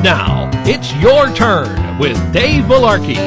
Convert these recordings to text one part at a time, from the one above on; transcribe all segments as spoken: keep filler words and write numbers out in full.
now, it's your turn with Dave Malarkey.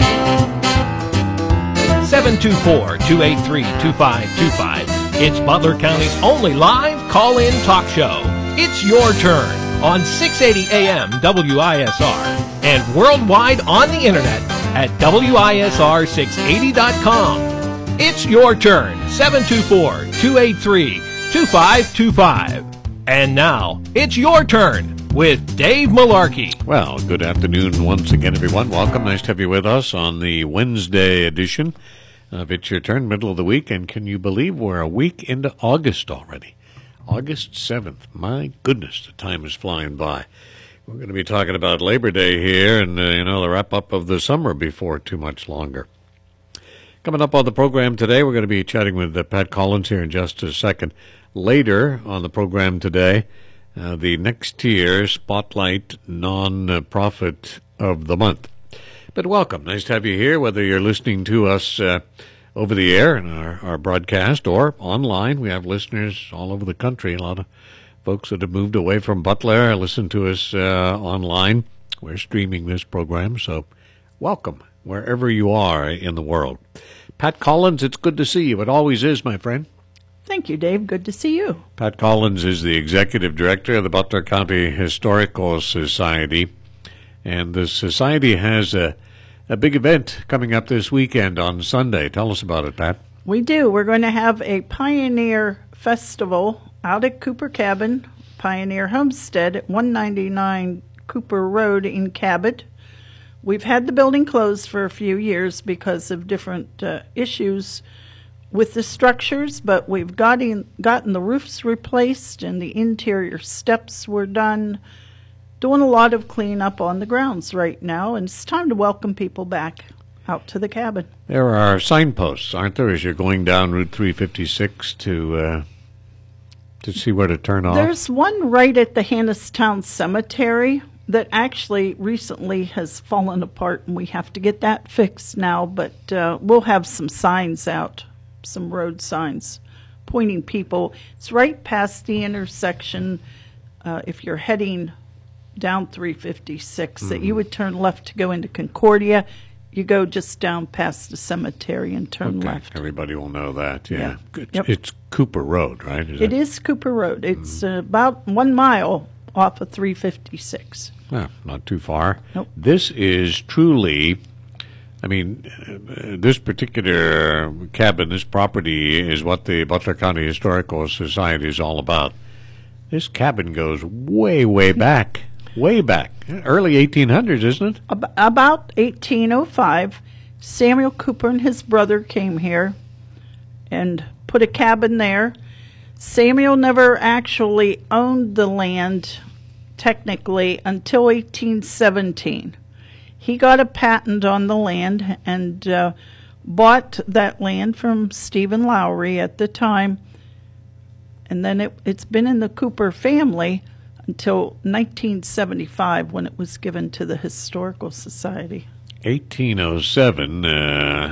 seven two four, two eight three, two five two five. It's Butler County's only live call-in talk show. It's your turn on six eighty A M W I S R and worldwide on the internet at W I S R six eighty dot com. It's your turn, seven two four, two eight three, two five two five. And now, it's your turn with Dave Malarkey. Well, good afternoon once again, everyone. Welcome. Nice to have you with us on the Wednesday edition of It's Your Turn, middle of the week. And can you believe we're a week into August already? August seventh. My goodness, the time is flying by. We're going to be talking about Labor Day here and, uh, you know, the wrap-up of the summer before too much longer. Coming up on the program today, we're going to be chatting with uh, Pat Collins here in just a second. Later on the program today, uh, the next tier Spotlight Non-Profit of the Month. But welcome. Nice to have you here, whether you're listening to us uh, over the air in our, our broadcast or online. We have listeners all over the country. A lot of folks that have moved away from Butler listen to us uh, online. We're streaming this program, so welcome wherever you are in the world. Pat Collins, it's good to see you. It always is, my friend. Thank you, Dave. Good to see you. Pat Collins is the executive director of the Butler County Historical Society, and the society has a, a big event coming up this weekend on Sunday. Tell us about it, Pat. We do. We're going to have a Pioneer Festival out at Cooper Cabin, Pioneer Homestead at one ninety-nine Cooper Road in Cabot. We've had the building closed for a few years because of different uh, issues with the structures, but we've gotten, gotten the roofs replaced and the interior steps were done. Doing a lot of cleanup on the grounds right now, and it's time to welcome people back out to the cabin. There are signposts, aren't there, as you're going down Route three fifty-six to uh, to see where to turn off? There's one right at the Hannistown Cemetery that actually recently has fallen apart, and we have to get that fixed now, but uh, we'll have some signs out, some road signs pointing people. It's right past the intersection uh, if you're heading down three fifty-six, mm-hmm. that you would turn left to go into Concordia. You go just down past the cemetery and turn okay. left. Everybody will know that, yeah. yeah. It's, Yep. it's Cooper Road, right? Is it that... is Cooper Road. It's mm-hmm. uh, about one mile off of three fifty-six. Yeah, not too far. Nope. This is truly, I mean, uh, this particular cabin, this property is what the Butler County Historical Society is all about. This cabin goes way, way back, way back, early eighteen hundreds, isn't it? Ab- about eighteen oh five, Samuel Cooper and his brother came here and put a cabin there. Samuel never actually owned the land technically until eighteen seventeen. He got a patent on the land and uh, bought that land from Stephen Lowry at the time, and then it, it's been in the Cooper family until nineteen seventy-five when it was given to the Historical Society. eighteen oh seven, uh,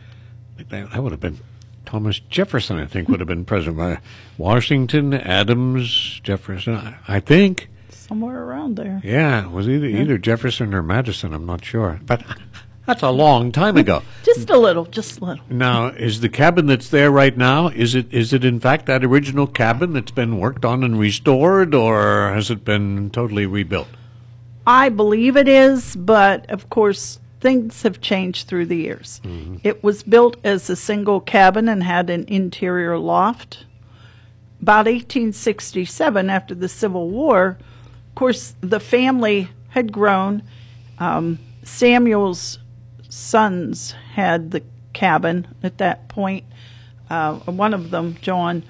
that would have been Thomas Jefferson, I think, would have been president. Washington, Adams, Jefferson, I think. Somewhere around there. Yeah, it was either yeah. either Jefferson or Madison, I'm not sure. But that's a long time ago. Just a little, just a little. Now, is the cabin that's there right now, is it is it in fact that original cabin that's been worked on and restored, or has it been totally rebuilt? I believe it is, but of course things have changed through the years. Mm-hmm. It was built as a single cabin and had an interior loft. About eighteen sixty-seven, after the Civil War, of course, the family had grown. Um, Samuel's sons had the cabin at that point. Uh, one of them, John,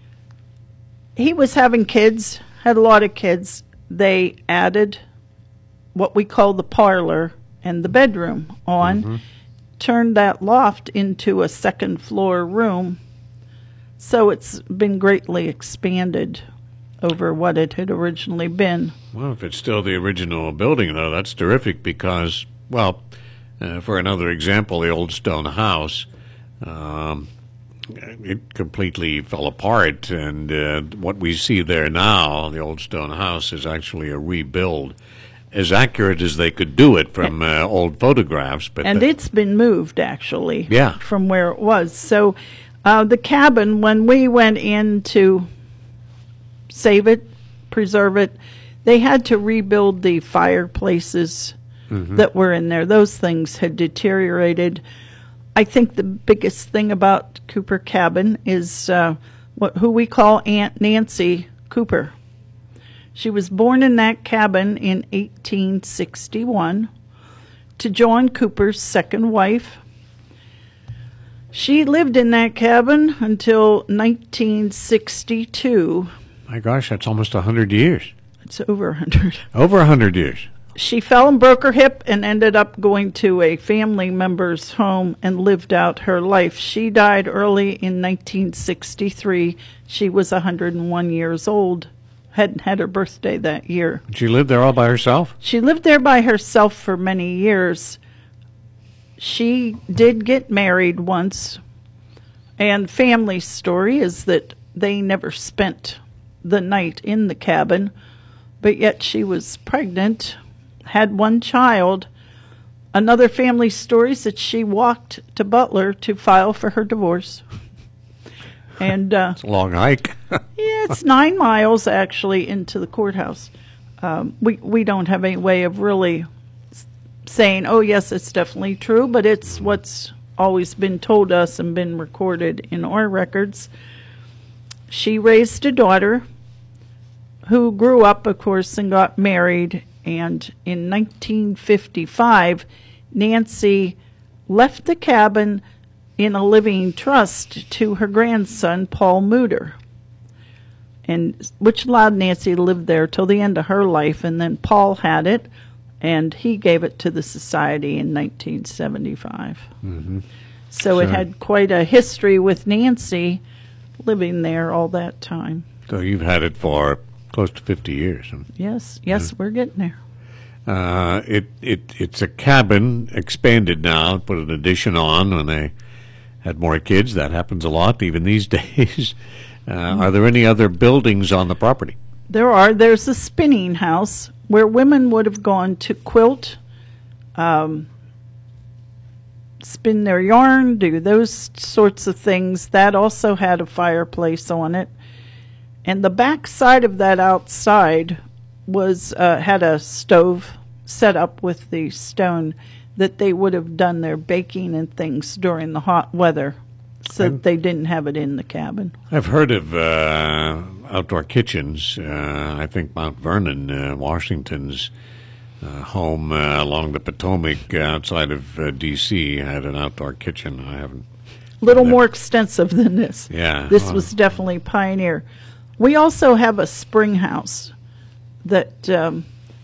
he was having kids, had a lot of kids. They added what we call the parlor and the bedroom on, mm-hmm. turned that loft into a second floor room. So it's been greatly expanded over what it had originally been. Well, if it's still the original building, though, that's terrific because, well, uh, for another example, the old stone house, um, it completely fell apart, and uh, what we see there now, the old stone house, is actually a rebuild. as accurate as they could do it from uh, old photographs. But and the, it's been moved, actually, Yeah. from where it was. So uh, the cabin, when we went in to save it, preserve it, they had to rebuild the fireplaces that were in there. Those things had deteriorated. I think the biggest thing about Cooper Cabin is uh, what who we call Aunt Nancy Cooper. She was born in that cabin in eighteen sixty-one to John Cooper's second wife. She lived in that cabin until nineteen sixty-two. my gosh, that's almost a hundred years. It's over a hundred. Over a hundred years. She fell and broke her hip and ended up going to a family member's home and lived out her life. She died early in nineteen sixty-three. She was one hundred one years old. Hadn't had her birthday that year. She lived there all by herself? She lived there by herself for many years. She did get married once. And family story is that they never spent the night in the cabin, but yet she was pregnant, had one child. Another family story is that she walked to Butler to file for her divorce. And uh, It's a long hike. yeah, it's nine miles actually into the courthouse. Um, we we don't have any way of really s- saying, oh yes, it's definitely true, but it's what's always been told us and been recorded in our records. She raised a daughter who grew up, of course, and got married. And in nineteen fifty-five, Nancy left the cabin in a living trust to her grandson, Paul Muter, and which allowed Nancy to live there till the end of her life. And then Paul had it, and he gave it to the society in nineteen seventy-five. Mm-hmm. So it Sure. had quite a history with Nancy living there all that time. So you've had it for close to fifty years. Yes, yes, we're getting there. Uh, it, it It's a cabin, expanded now, put an addition on when they had more kids. That happens a lot, even these days. Uh, Are there any other buildings on the property? There are. There's a spinning house where women would have gone to quilt, um, spin their yarn, do those sorts of things. That also had a fireplace on it. And the back side of that outside was uh, had a stove set up with the stone that they would have done their baking and things during the hot weather, so that they didn't have it in the cabin. I've heard of uh, outdoor kitchens. Uh, I think Mount Vernon, uh, Washington's uh, home uh, along the Potomac uh, outside of uh, D C had an outdoor kitchen. I haven't. A little Never- more extensive than this. Yeah. This well, was definitely pioneer. We also have a spring house that um,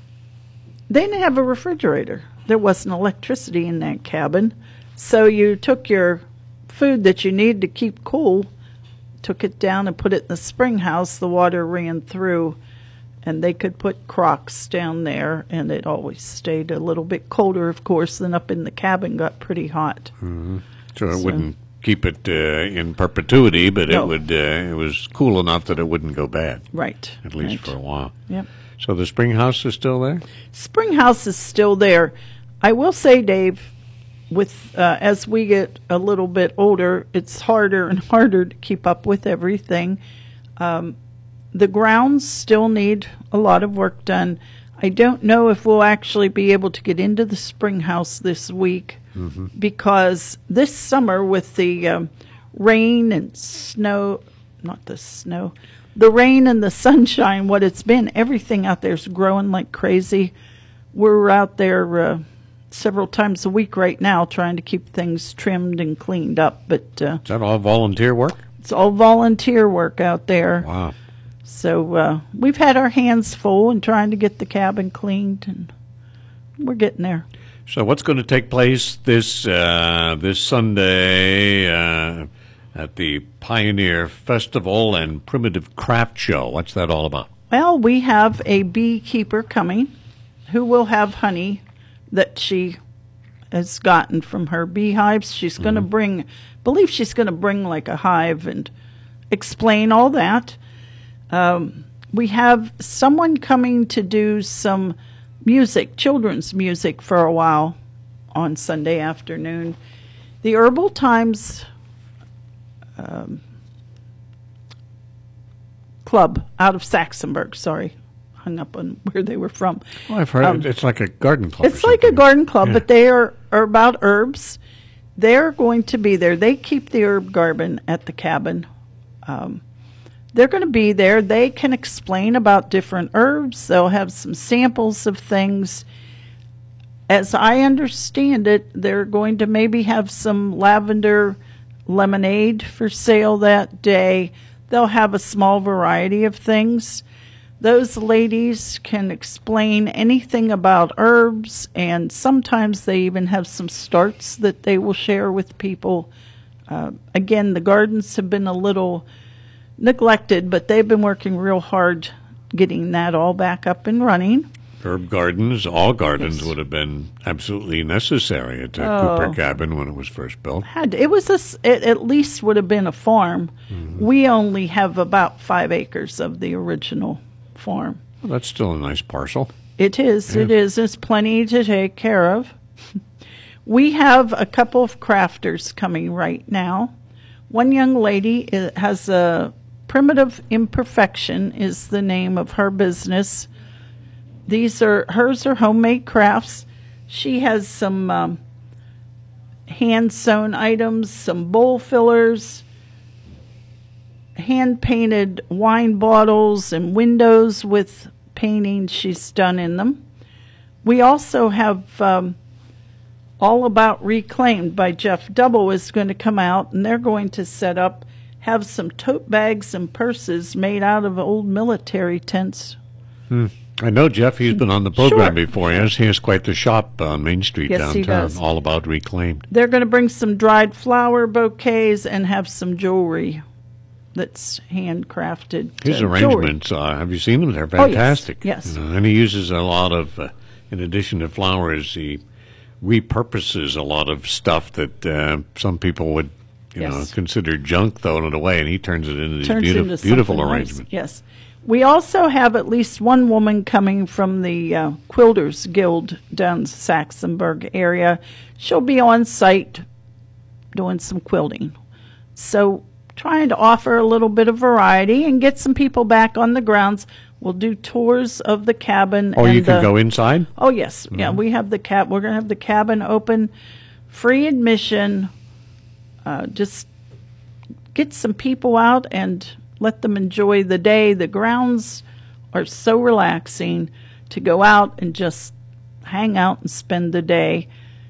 they didn't have a refrigerator. There wasn't electricity in that cabin. So you took your food that you needed to keep cool, took it down and put it in the spring house. The water ran through, and they could put crocks down there, and it always stayed a little bit colder, of course, than up in the cabin. Got pretty hot. So it wouldn't keep it uh, in perpetuity, but No. it would. Uh, it was cool enough that it wouldn't go bad, Right. at least right. for a while. Yep. So the spring house is still there? Spring house is still there. I will say, Dave, with uh, as we get a little bit older, it's harder and harder to keep up with everything. Um, the grounds still need a lot of work done. I don't know if we'll actually be able to get into the spring house this week, mm-hmm. because this summer with the um, rain and snow, not the snow, the rain and the sunshine, what it's been, everything out there is growing like crazy. We're out there uh, several times a week right now trying to keep things trimmed and cleaned up, but uh, Is that all volunteer work? it's all volunteer work out there. Wow. So uh, we've had our hands full in trying to get the cabin cleaned, and we're getting there. So what's going to take place this uh, this Sunday uh, at the Pioneer Festival and Primitive Craft Show? What's that all about? Well, we have a beekeeper coming who will have honey that she has gotten from her beehives. She's going to bring, I believe she's going to bring like a hive and explain all that. Um, we have someone coming to do some music, children's music for a while on Sunday afternoon. The Herbal Times um, Club out of Saxonburg, sorry, hung up on where they were from. Well, I've heard Um, it, it's like a garden club. It's or like a something. garden club, Yeah. but they are, are about herbs. They're going to be there. They keep the herb garden at the cabin. Um, they're going to be there. They can explain about different herbs. They'll have some samples of things. As I understand it, they're going to maybe have some lavender lemonade for sale that day. They'll have a small variety of things. Those ladies can explain anything about herbs, and sometimes they even have some starts that they will share with people. Uh, again, the gardens have been a little neglected, but they've been working real hard getting that all back up and running. Herb gardens, all gardens Yes. would have been absolutely necessary at uh, Oh. Cooper Cabin when it was first built. Had it was a s it at least would have been a farm. Mm-hmm. We only have about five acres of the original farm. Well, that's still a nice parcel. It is. It is. There's plenty to take care of. We have a couple of crafters coming right now. One young lady i- has a Primitive Imperfection is the name of her business. These are hers are homemade crafts. She has some um, hand sewn items, some bowl fillers, hand painted wine bottles and windows with paintings she's done in them. We also have um, All About Reclaimed by Jeff Double is going to come out, and they're going to set up, have some tote bags and purses made out of old military tents. I know Jeff, he's been on the program Sure. before. Yes, he has quite the shop on Main Street Yes, he downtown, does. all about reclaimed. They're going to bring some dried flower bouquets and have some jewelry that's handcrafted. His uh, jewelry. arrangements, uh, have you seen them? They're Oh, yes. fantastic. Yes. You know, and he uses a lot of, uh, in addition to flowers, he repurposes a lot of stuff that uh, some people would, you know, Yes. consider junk, thrown it away, and he turns it into these Turns beautiful, into beautiful something nice. arrangements. Yes. We also have at least one woman coming from the uh, Quilters Guild down Saxonburg area. She'll be on site doing some quilting. So trying to offer a little bit of variety and get some people back on the grounds. We'll do tours of the cabin. Oh, and you can the- go inside? Oh yes, yeah. We have the cab. We're gonna have the cabin open, free admission. Uh, just get some people out and let them enjoy the day. The grounds are so relaxing to go out and just hang out and spend the day.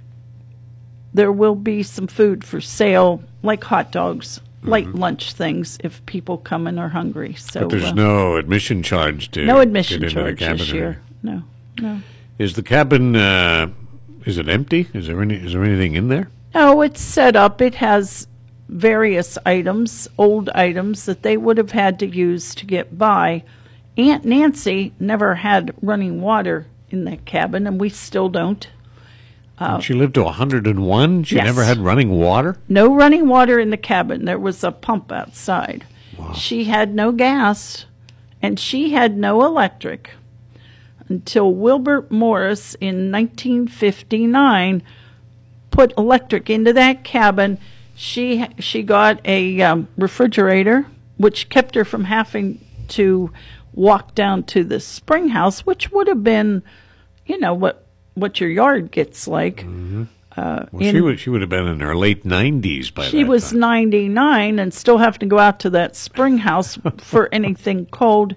There will be some food for sale, like hot dogs, light lunch things, if people come and are hungry. So But there's uh, no admission charge to no admission get into charge the cabin. this year. No, no. Is the cabin, uh, is it empty? Is there any? Is there anything in there? No, it's set up. It has various items, old items that they would have had to use to get by. Aunt Nancy never had running water in that cabin, and we still don't. She lived to one hundred and one. She Yes. never had running water. No running water in the cabin. There was a pump outside. She had no gas, and she had no electric until Wilbert Morris in nineteen fifty-nine put electric into that cabin. She she got a um, refrigerator, which kept her from having to walk down to the spring house, which would have been, you know, what what your yard gets like. Uh, Well, in- she would. She would have been in her late nineties by she that was time. ninety-nine and still have to go out to that spring house for anything cold.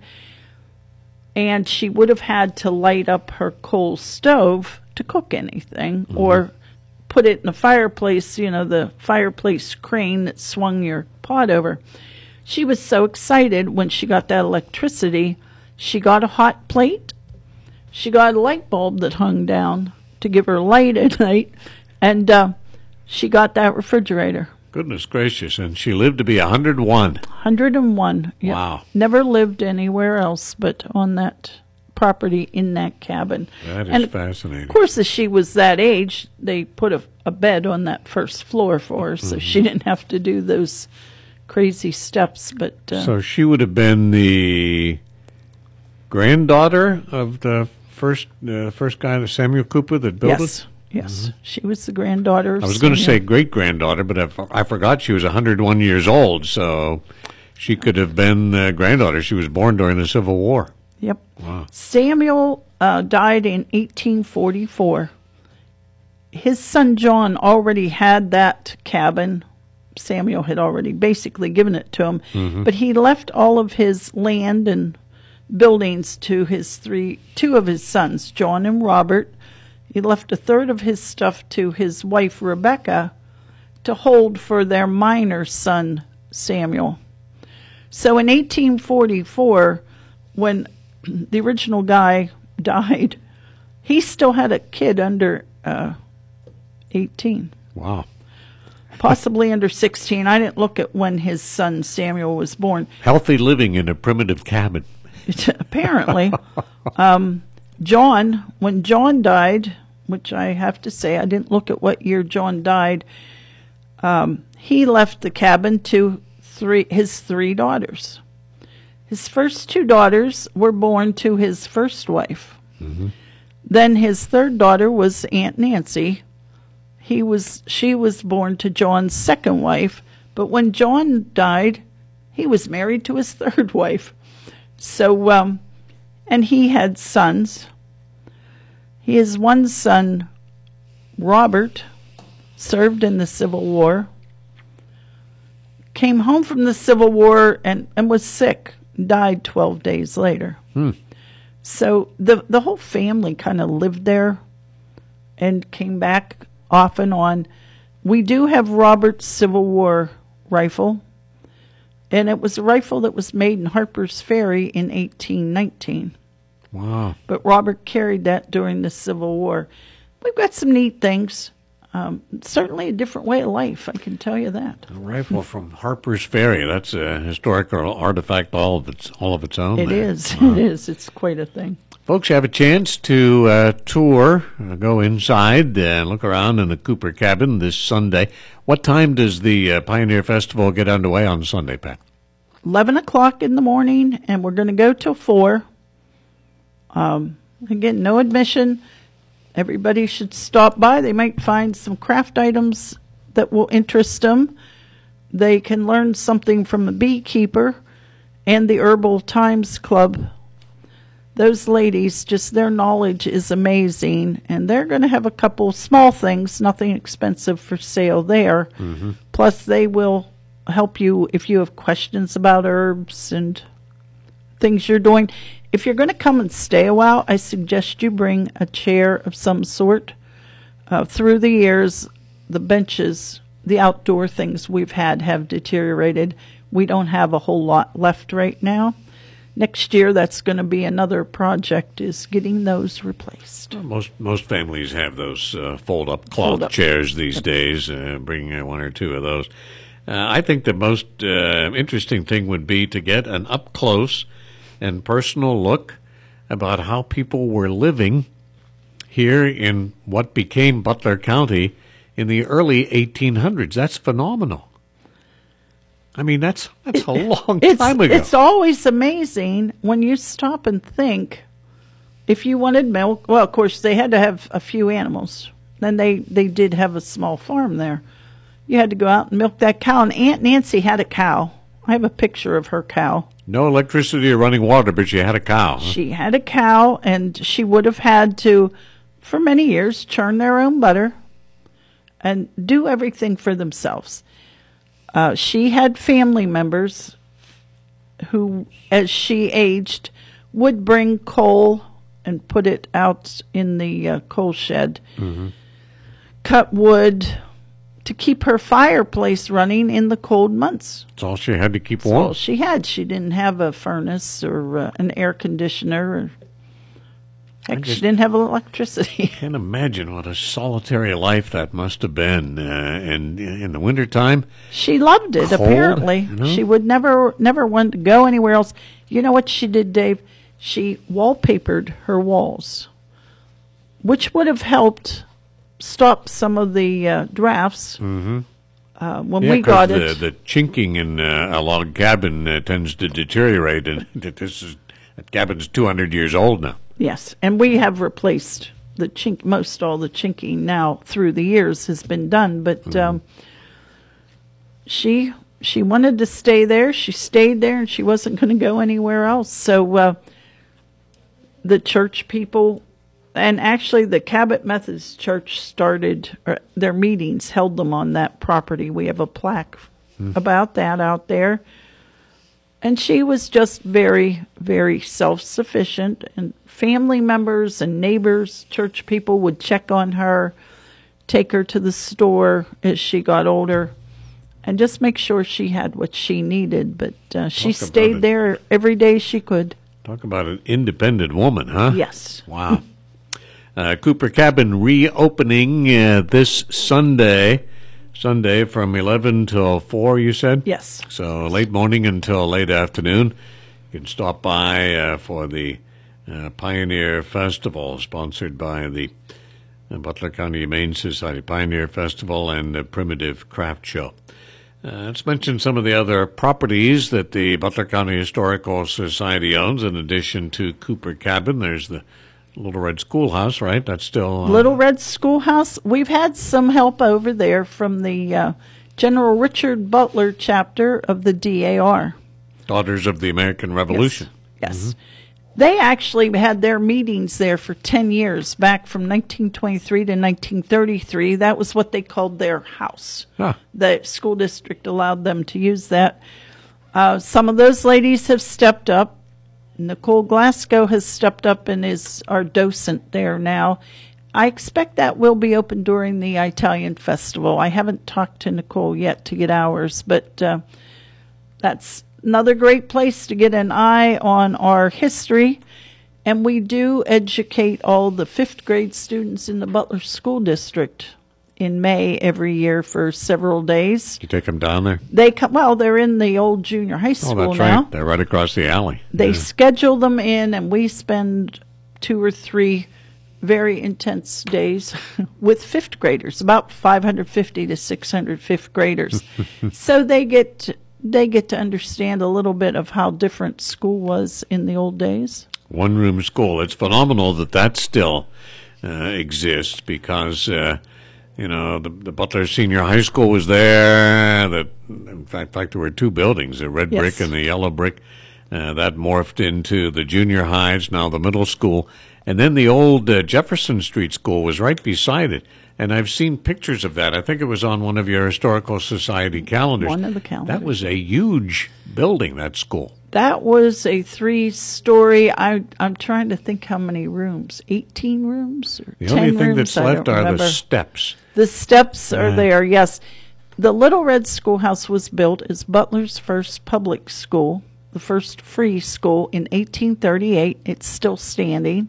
And she would have had to light up her coal stove to cook anything or put it in the fireplace, you know, the fireplace crane that swung your pot over. She was so excited when she got that electricity. She got a hot plate. She got a light bulb that hung down to give her light at night. And uh, she got that refrigerator. Goodness gracious! And she lived to be one hundred and one. one hundred and one. Yep. Wow. Never lived anywhere else but on that property in that cabin. That is and fascinating. Of course, as she was that age, they put a, a bed on that first floor for her, so she didn't have to do those crazy steps. But uh, So she would have been the granddaughter of the first uh, first guy, the Samuel Cooper, that built Yes, it? yes. Mm-hmm. She was the granddaughter of I was going to say Samuel. great-granddaughter, but I, I forgot she was one hundred one years old, so she could have been uh, granddaughter. She was born during the Civil War. Yep. Wow. Samuel uh, died in eighteen forty-four. His son John already had that cabin. Samuel had already basically given it to him, mm-hmm. but he left all of his land and buildings to his three, two of his sons, John and Robert. He left a third of his stuff to his wife Rebecca to hold for their minor son Samuel. So in eighteen forty-four, when the original guy died, he still had a kid under uh, eighteen. Wow. Possibly under sixteen. I didn't look at when his son Samuel was born. Healthy living in a primitive cabin. Apparently. um, John, when John died, which I have to say, I didn't look at what year John died, um, he left the cabin to three his three daughters. His first two daughters were born to his first wife. Mm-hmm. Then his third daughter was Aunt Nancy. He was she was born to John's second wife, but when John died, he was married to his third wife. So, um, and he had sons. His one son, Robert, served in the Civil War, came home from the Civil War and, and was sick, died twelve days later. Hmm. So the the whole family kind of lived there and came back off and on. We do have Robert's Civil War rifle, and it was a rifle that was made in Harper's Ferry in eighteen nineteen. Wow. But Robert carried that during the Civil War. We've got some neat things. Um, certainly a different way of life, I can tell you that. A rifle from Harper's Ferry. That's a historical artifact all of its all of its own. It there. is. Wow. It is. It's quite a thing. Folks, have a chance to uh, tour, uh, go inside, uh, look around in the Cooper cabin this Sunday. What time does the uh, Pioneer Festival get underway on Sunday, Pat? eleven o'clock in the morning, and we're going to go till four. Um, again, no admission. Everybody should stop by. They might find some craft items that will interest them. They can learn something from a beekeeper and the Herbal Times Club. Those ladies, just their knowledge is amazing, and they're going to have a couple small things, nothing expensive for sale there. Mm-hmm. Plus, they will help you if you have questions about herbs and things you're doing. If you're going to come and stay a while, I suggest you bring a chair of some sort. Uh, through the years, the benches, the outdoor things we've had have deteriorated. We don't have a whole lot left right now. Next year, that's going to be another project, is getting those replaced. Well, most most families have those uh, fold-up cloth Fold-up. chairs these days. Uh, bring uh, one or two of those. Uh, I think the most uh, interesting thing would be to get an up-close and personal look about how people were living here in what became Butler County in the early eighteen hundreds. That's phenomenal. I mean, that's that's a long It's, time ago. it's always amazing when you stop and think, if you wanted milk, well, of course, they had to have a few animals. Then they, they did have a small farm there. You had to go out and milk that cow. And Aunt Nancy had a cow. I have a picture of her cow. No electricity or running water, but she had a cow. Huh? She had a cow, and she would have had to, for many years, churn their own butter and do everything for themselves. Uh, she had family members who, as she aged, would bring coal and put it out in the uh, coal shed, mm-hmm. cut wood to keep her fireplace running in the cold months. That's all she had to keep That's warm. all she had. She didn't have a furnace or uh, an air conditioner. Or, heck, just she didn't have electricity. Can't imagine what a solitary life that must have been. Uh, and in the wintertime, She loved it, Cold, apparently. you know? She would never never want to go anywhere else. You know what she did, Dave? She wallpapered her walls, which would have helped stop some of the uh, drafts. Mm-hmm. Uh, when yeah, we 'cause got the, it. the chinking in uh, a log cabin uh, tends to deteriorate, and this is that cabin's two hundred years old now. Yes, and we have replaced the chink. Most all the chinking now through the years has been done, but Mm-hmm. um, she she wanted to stay there. She stayed there, and she wasn't going to go anywhere else. So uh, the church people, and actually the Cabot Methodist Church started uh, their meetings, held them on that property. We have a plaque about that out there. And she was just very, very self-sufficient, and family members and neighbors, church people would check on her, take her to the store as she got older, and just make sure she had what she needed. But uh, she Talk about stayed it. there every day she could. Talk about an independent woman, huh? Yes. Wow. uh, Cooper Cabin reopening uh, this Sunday. Sunday from eleven till four, you said? Yes. So late morning until late afternoon. You can stop by uh, for the uh, Pioneer Festival, sponsored by the uh, Butler County Humane Society Pioneer Festival and the Primitive Craft Show. Uh, let's mention some of the other properties that the Butler County Historical Society owns in addition to Cooper Cabin. There's the Little Red Schoolhouse, right? That's still... Uh, Little Red Schoolhouse. We've had some help over there from the uh, General Richard Butler chapter of the D A R. Daughters of the American Revolution. Yes. yes. They actually had their meetings there for ten years, back from nineteen twenty-three to nineteen thirty-three. That was what they called their house. Huh. The school district allowed them to use that. Uh, some of those ladies have stepped up. Nicole Glasgow has stepped up and is our docent there now. I expect that will be open during the Italian Festival. I haven't talked to Nicole yet to get hours, but uh, that's another great place to get an eye on our history. And we do educate all the fifth grade students in the Butler School District in May every year for several days. You take them down there? They come, well, they're in the old junior high Oh, school that's now. right. They're right across the alley. They Yeah. schedule them in, and we spend two or three very intense days with fifth graders, about five hundred fifty to six hundred fifth graders. So they get they get to understand a little bit of how different school was in the old days. One room school. It's phenomenal that that still uh, exists because, uh, you know, the, the Butler Senior High School was there. That, in fact, in fact, there were two buildings, the red Yes. brick and the yellow brick. Uh, that morphed into the junior highs, now the middle school. And then the old uh, Jefferson Street School was right beside it. And I've seen pictures of that. I think it was on one of your Historical Society calendars. One of the calendars. That was a huge building, that school. That was a three-story. I, I'm trying to think how many rooms. eighteen rooms or The ten only thing rooms? that's I left don't are remember. the steps. The steps are Yeah. there, yes. The Little Red Schoolhouse was built as Butler's first public school, the first free school in eighteen thirty-eight. It's still standing.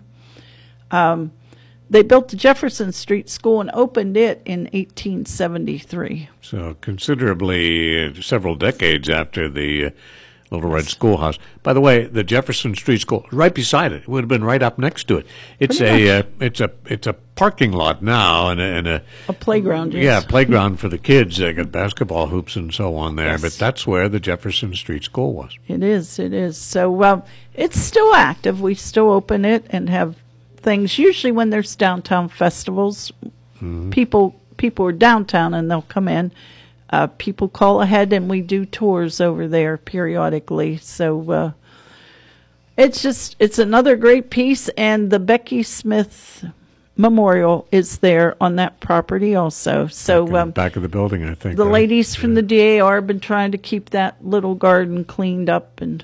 Um, they built the Jefferson Street School and opened it in eighteen seventy-three. So considerably, uh, several decades after the uh, Little Red Schoolhouse. By the way, the Jefferson Street School, right beside it, it would have been right up next to it. It's Pretty a uh, it's a it's a parking lot now and a, and a A playground, yes. yeah playground for the kids. They got basketball hoops and so on there. Yes. But that's where the Jefferson Street School was. It is, it is. So um, it's still active. We still open it and have things. Usually when there's downtown festivals, people people are downtown and they'll come in. Uh, people call ahead and we do tours over there periodically. So uh, it's just, it's another great piece. And the Becky Smith Memorial is there on that property also. So Back in the um, back of the building, I think. the right? ladies from the D A R have been trying to keep that little garden cleaned up and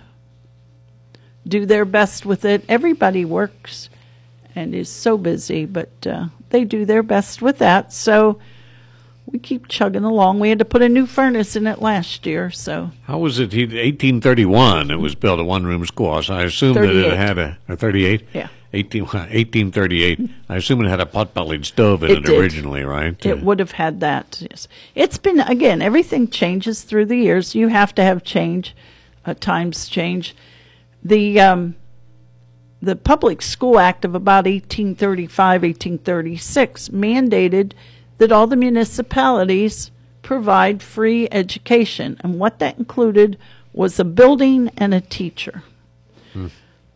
do their best with it. Everybody works and is so busy, but uh, they do their best with that. So we keep chugging along. We had to put a new furnace in it last year, so How was it? He, eighteen thirty-one, it was built a one-room schoolhouse. I assume that it thirty-eight. had a, a thirty-eight? Yeah. eighteen, eighteen thirty-eight. I assume it had a pot-bellied stove in it, It did. originally, right? it would have had that. Yes. It's been, again, everything changes through the years. You have to have change. Uh, times change. The um, the Public School Act of about eighteen thirty-five, eighteen thirty-six mandated that all the municipalities provide free education. And what that included was a building and a teacher.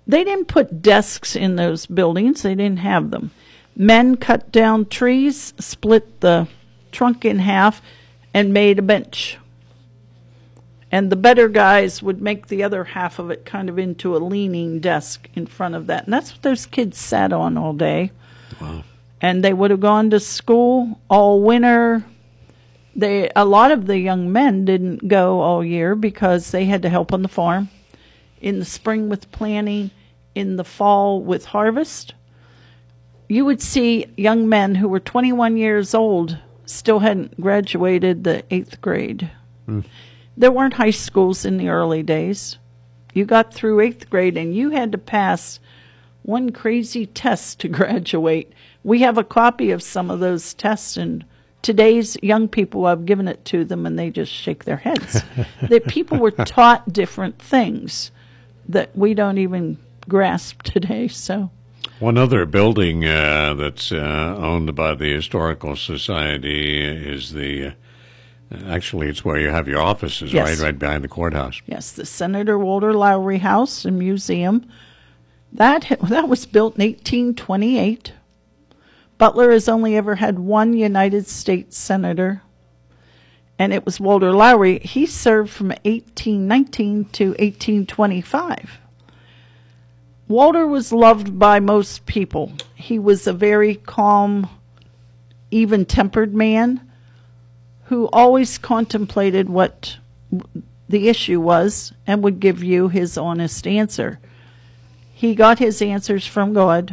They didn't put desks in those buildings. They didn't have them. Men cut down trees, split the trunk in half, and made a bench. And the better guys would make the other half of it kind of into a leaning desk in front of that. And that's what those kids sat on all day. Wow. And they would have gone to school all winter. They a lot of the young men didn't go all year because they had to help on the farm. In the spring with planting, in the fall with harvest. You would see young men who were twenty-one years old still hadn't graduated the eighth grade. Mm. There weren't high schools in the early days. You got through eighth grade and you had to pass one crazy test to graduate. We have a copy of some of those tests, and today's young people, I've given it to them, and they just shake their heads. That people were taught different things that we don't even grasp today. So, one other building uh, that's uh, owned by the Historical Society is the, uh, actually it's where you have your offices, yes. right? Right behind the courthouse. Yes, the Senator Walter Lowry House and Museum. That, that was built in eighteen twenty-eight. Butler has only ever had one United States Senator, and it was Walter Lowry. He served from eighteen nineteen to eighteen twenty-five. Walter was loved by most people. He was a very calm, even-tempered man who always contemplated what the issue was and would give you his honest answer. He got his answers from God,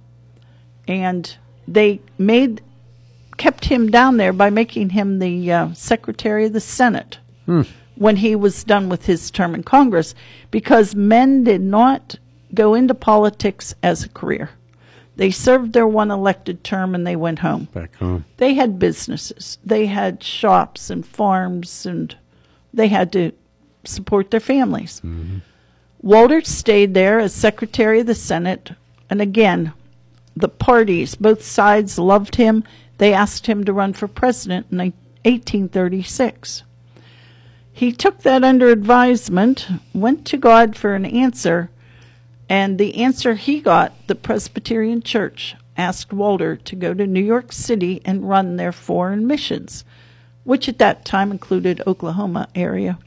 and they made kept him down there by making him the uh, Secretary of the Senate hmm. when he was done with his term in Congress, because men did not go into politics as a career. They served their one elected term and they went home. Back home. They had businesses. They had shops and farms, and they had to support their families. Mm-hmm. Walter stayed there as Secretary of the Senate, and again, the parties, both sides loved him. They asked him to run for president in eighteen thirty-six. He took that under advisement, went to God for an answer, and the answer he got, the Presbyterian Church asked Walter to go to New York City and run their foreign missions, which at that time included Oklahoma area.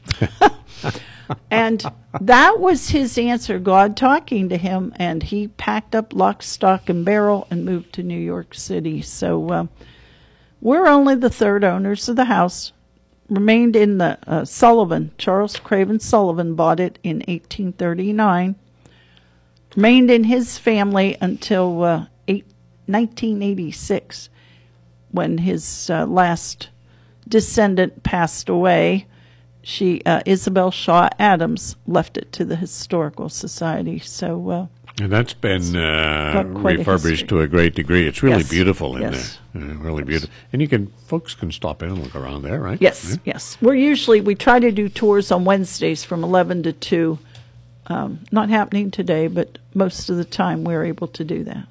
And that was his answer, God talking to him, and he packed up lock, stock, and barrel and moved to New York City. So uh, we're only the third owners of the house. Remained in the uh, Sullivan, Charles Craven Sullivan bought it in eighteen thirty-nine. Remained in his family until uh, eight, nineteen eighty-six, when his uh, last descendant passed away. She, uh, Isabel Shaw Adams, left it to the Historical Society. So, uh, and that's been uh, refurbished to a great degree. It's really yes. beautiful in yes. there, uh, really beautiful. And you can, folks can stop in and look around there, right? Yes, yeah. yes. We're usually we try to do tours on Wednesdays from eleven to two. Um, not happening today, but most of the time we're able to do that.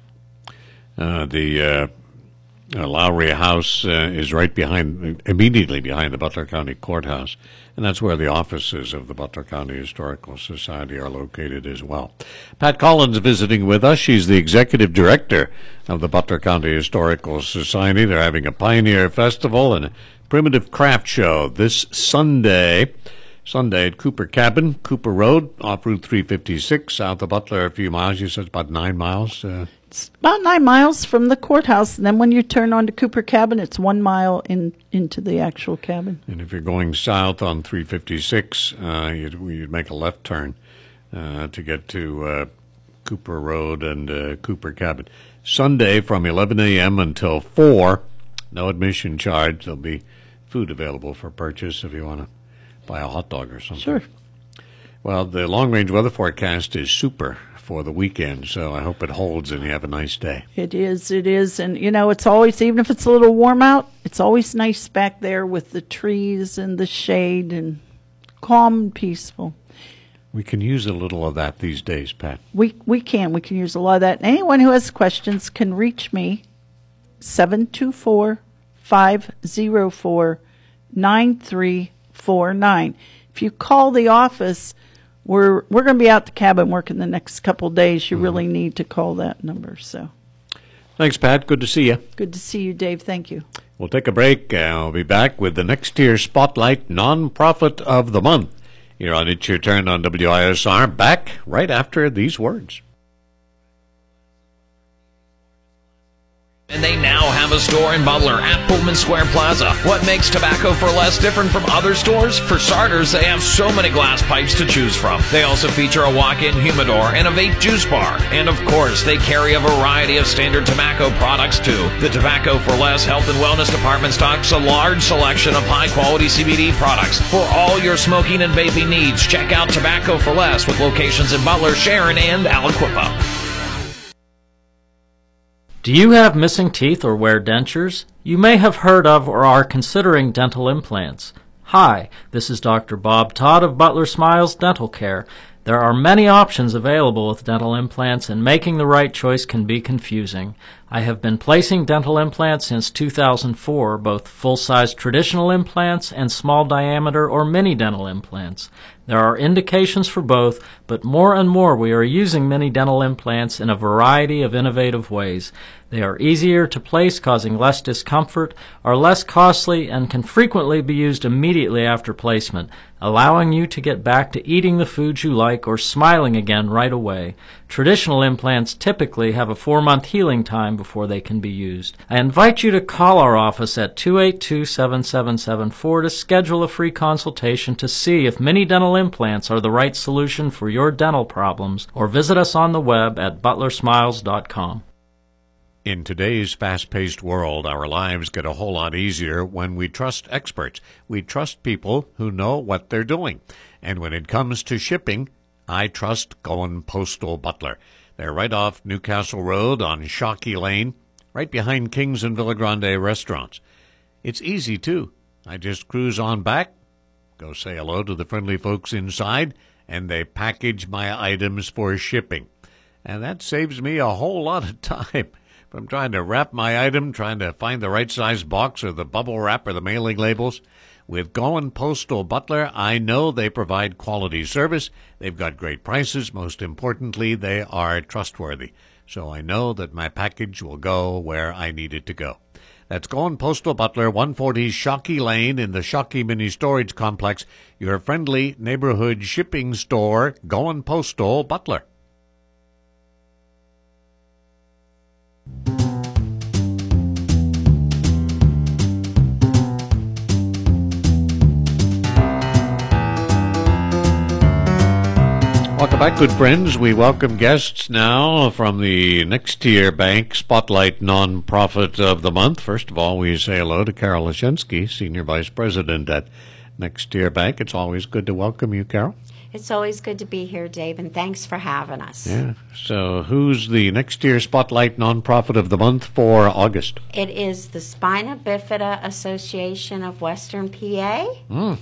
Uh, the uh, uh, Lowry House uh, is right behind, immediately behind the Butler County Courthouse, and that's where the offices of the Butler County Historical Society are located as well. Pat Collins visiting with us. She's the executive director of the Butler County Historical Society. They're having a Pioneer Festival and a Primitive Craft Show this Sunday. Sunday at Cooper Cabin, Cooper Road, off Route three fifty-six, south of Butler, a few miles. You said it's about nine miles? Uh, it's about nine miles from the courthouse. And then when you turn onto Cooper Cabin, it's one mile in into the actual cabin. And if you're going south on three fifty-six, uh, you'd, you'd make a left turn uh, to get to uh, Cooper Road and uh, Cooper Cabin. Sunday from eleven a.m. until four, no admission charge. There'll be food available for purchase if you want to buy a hot dog or something. Sure. Well, the long-range weather forecast is super for the weekend, so I hope it holds and you have a nice day. It is, it is. And, you know, it's always, even if it's a little warm out, it's always nice back there with the trees and the shade and calm and peaceful. We can use a little of that these days, Pat. We we can. We can use a lot of that. And anyone who has questions can reach me, seven two four, five zero four, nine three four nine. If you call the office, we're we're going to be out the cabin working the next couple of days. You Mm-hmm. really need to call that number. So, Thanks, Pat. Good to see you. good to see you, Dave. Thank you. We'll take a break. Uh, we'll be back with the Next Tier Spotlight Nonprofit of the Month. You're on It's Your Turn on W I S R. Back right after these words. And they now have a store in Butler at Pullman Square Plaza. What makes Tobacco for Less different from other stores? For starters, they have so many glass pipes to choose from. They also feature a walk-in humidor and a vape juice bar. And of course, they carry a variety of standard tobacco products too. The Tobacco for Less Health and Wellness Department stocks a large selection of high-quality C B D products. For all your smoking and vaping needs, check out Tobacco for Less with locations in Butler, Sharon, and Aliquippa. Do you have missing teeth or wear dentures? You may have heard of or are considering dental implants. Hi, this is Doctor Bob Todd of Butler Smiles Dental Care. There are many options available with dental implants, and making the right choice can be confusing. I have been placing dental implants since two thousand four, both full-size traditional implants and small diameter or mini dental implants. There are indications for both, but more and more we are using mini dental implants in a variety of innovative ways. They are easier to place, causing less discomfort, are less costly, and can frequently be used immediately after placement, allowing you to get back to eating the foods you like or smiling again right away. Traditional implants typically have a four-month healing time before they can be used. I invite you to call our office at two eight two, seven seven seven four to schedule a free consultation to see if mini dental implants are the right solution for your dental problems, or visit us on the web at butler smiles dot com. In today's fast-paced world, our lives get a whole lot easier when we trust experts. We trust people who know what they're doing. And when it comes to shipping, I trust Goen Postal Butler. They're right off Newcastle Road on Shockey Lane, right behind Kings and Villa Grande restaurants. It's easy, too. I just cruise on back, go say hello to the friendly folks inside, and they package my items for shipping. And that saves me a whole lot of time. From trying to wrap my item, trying to find the right size box or the bubble wrap or the mailing labels. With Goen Postal Butler, I know they provide quality service. They've got great prices. Most importantly, they are trustworthy. So I know that my package will go where I need it to go. That's Goen Postal Butler, one forty Shockey Lane in the Shockey Mini Storage Complex. Your friendly neighborhood shipping store, Goen Postal Butler. Welcome back, good friends. We welcome guests now from the Next Tier Bank Spotlight Nonprofit of the Month. First of all, we say hello to Carol Lashinsky, Senior Vice President at Next Tier Bank. It's always good to welcome you, Carol. It's always good to be here, Dave, and thanks for having us. Yeah. So who's the Next Tier Spotlight Nonprofit of the Month for August? It is the Spina Bifida Association of Western P A. Mm.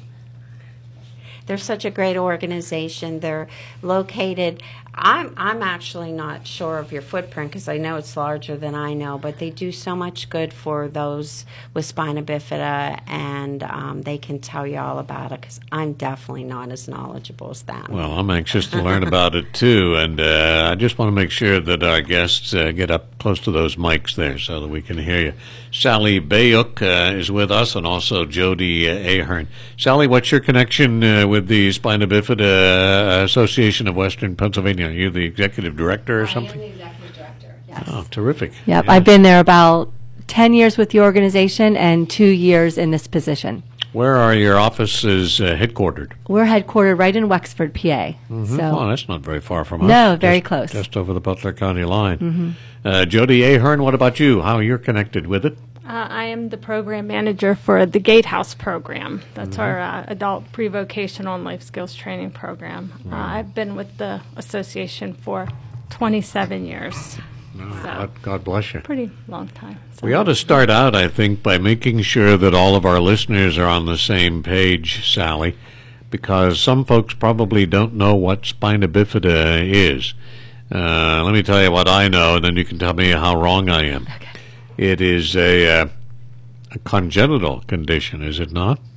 They're such a great organization. They're located, I'm I'm actually not sure of your footprint because I know it's larger than I know, but they do so much good for those with spina bifida, and um, they can tell you all about it because I'm definitely not as knowledgeable as them. Well, I'm anxious to learn about it too, and uh, I just want to make sure that our guests uh, get up close to those mics there so that we can hear you. Sally Bayuk uh, is with us, and also Jody uh, Ahern. Sally, what's your connection uh, with the Spina Bifida Association of Western Pennsylvania? Are you the executive director or something? I am the executive director, yes. Oh, terrific. Yep, Yeah. I've been there about ten years with the organization and two years in this position. Where are your offices uh, headquartered? We're headquartered right in Wexford, P A. Mm-hmm. So Oh, that's not very far from us. No, very Just- close. Just over the Butler County line. Mhm. Uh, Jody Ahern, what about you? How you're connected with it? Uh, I am the program manager for the Gatehouse program. That's Mhm. our uh, adult pre-vocational and life skills training program. Uh, Right. I've been with the association for twenty-seven years. No, So, God, God bless you. pretty long time. So- We ought to start out, I think, by making sure that all of our listeners are on the same page, Sally, because some folks probably don't know what spina bifida is. Uh, let me tell you what I know, and then you can tell me how wrong I am. It is a, uh, a congenital condition, is it not?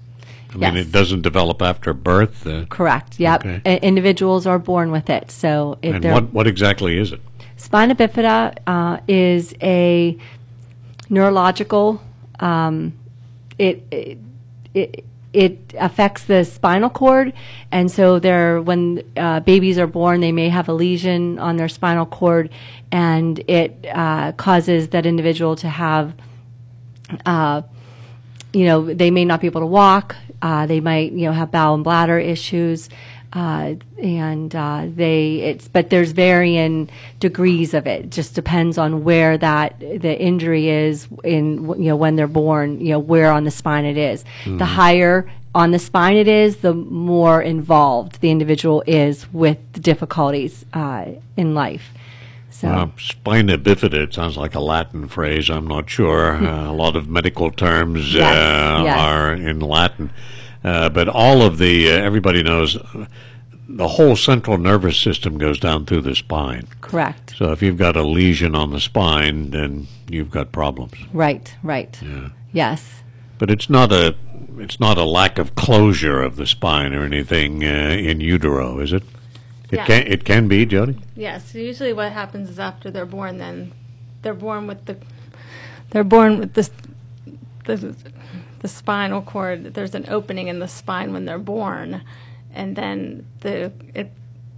I mean, Yes. it doesn't develop after birth. Uh, Correct. Yep. Okay. I- individuals are born with it. So if and they're what, what exactly is it? spina bifida uh, is a neurological. Um, it, it it it affects the spinal cord, and so they're when uh, babies are born, they may have a lesion on their spinal cord, and it uh, causes that individual to have. Uh, you know, they may not be able to walk. Uh, they might, you know, have bowel and bladder issues, uh, and uh, they. It's but there's varying degrees of it. It just depends on where that the injury is in, you know, when they're born. You know, where on the spine it is. The higher on the spine it is, the more involved the individual is with the difficulties uh, in life. So. Uh, spina bifida, it sounds like a Latin phrase. I'm not sure. Uh, a lot of medical terms Yes, uh, yes. are in Latin. Uh, but all of the, uh, everybody knows, uh, the whole central nervous system goes down through the spine. Correct. So if you've got a lesion on the spine, then you've got problems. Right. Right. Yeah. Yes. But it's not a, it's not a lack of closure of the spine or anything uh, in utero, is it? It Yeah. can, it can be, Jody. Yes, usually what happens is after they're born, then they're born with the they're born with the the, the spinal cord. There's an opening in the spine when they're born, and then the it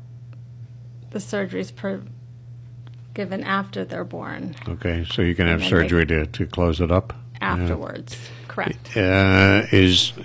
the surgery is per, given after they're born. Okay, so you can have then surgery to, to close it up? Afterwards, correct. Uh, is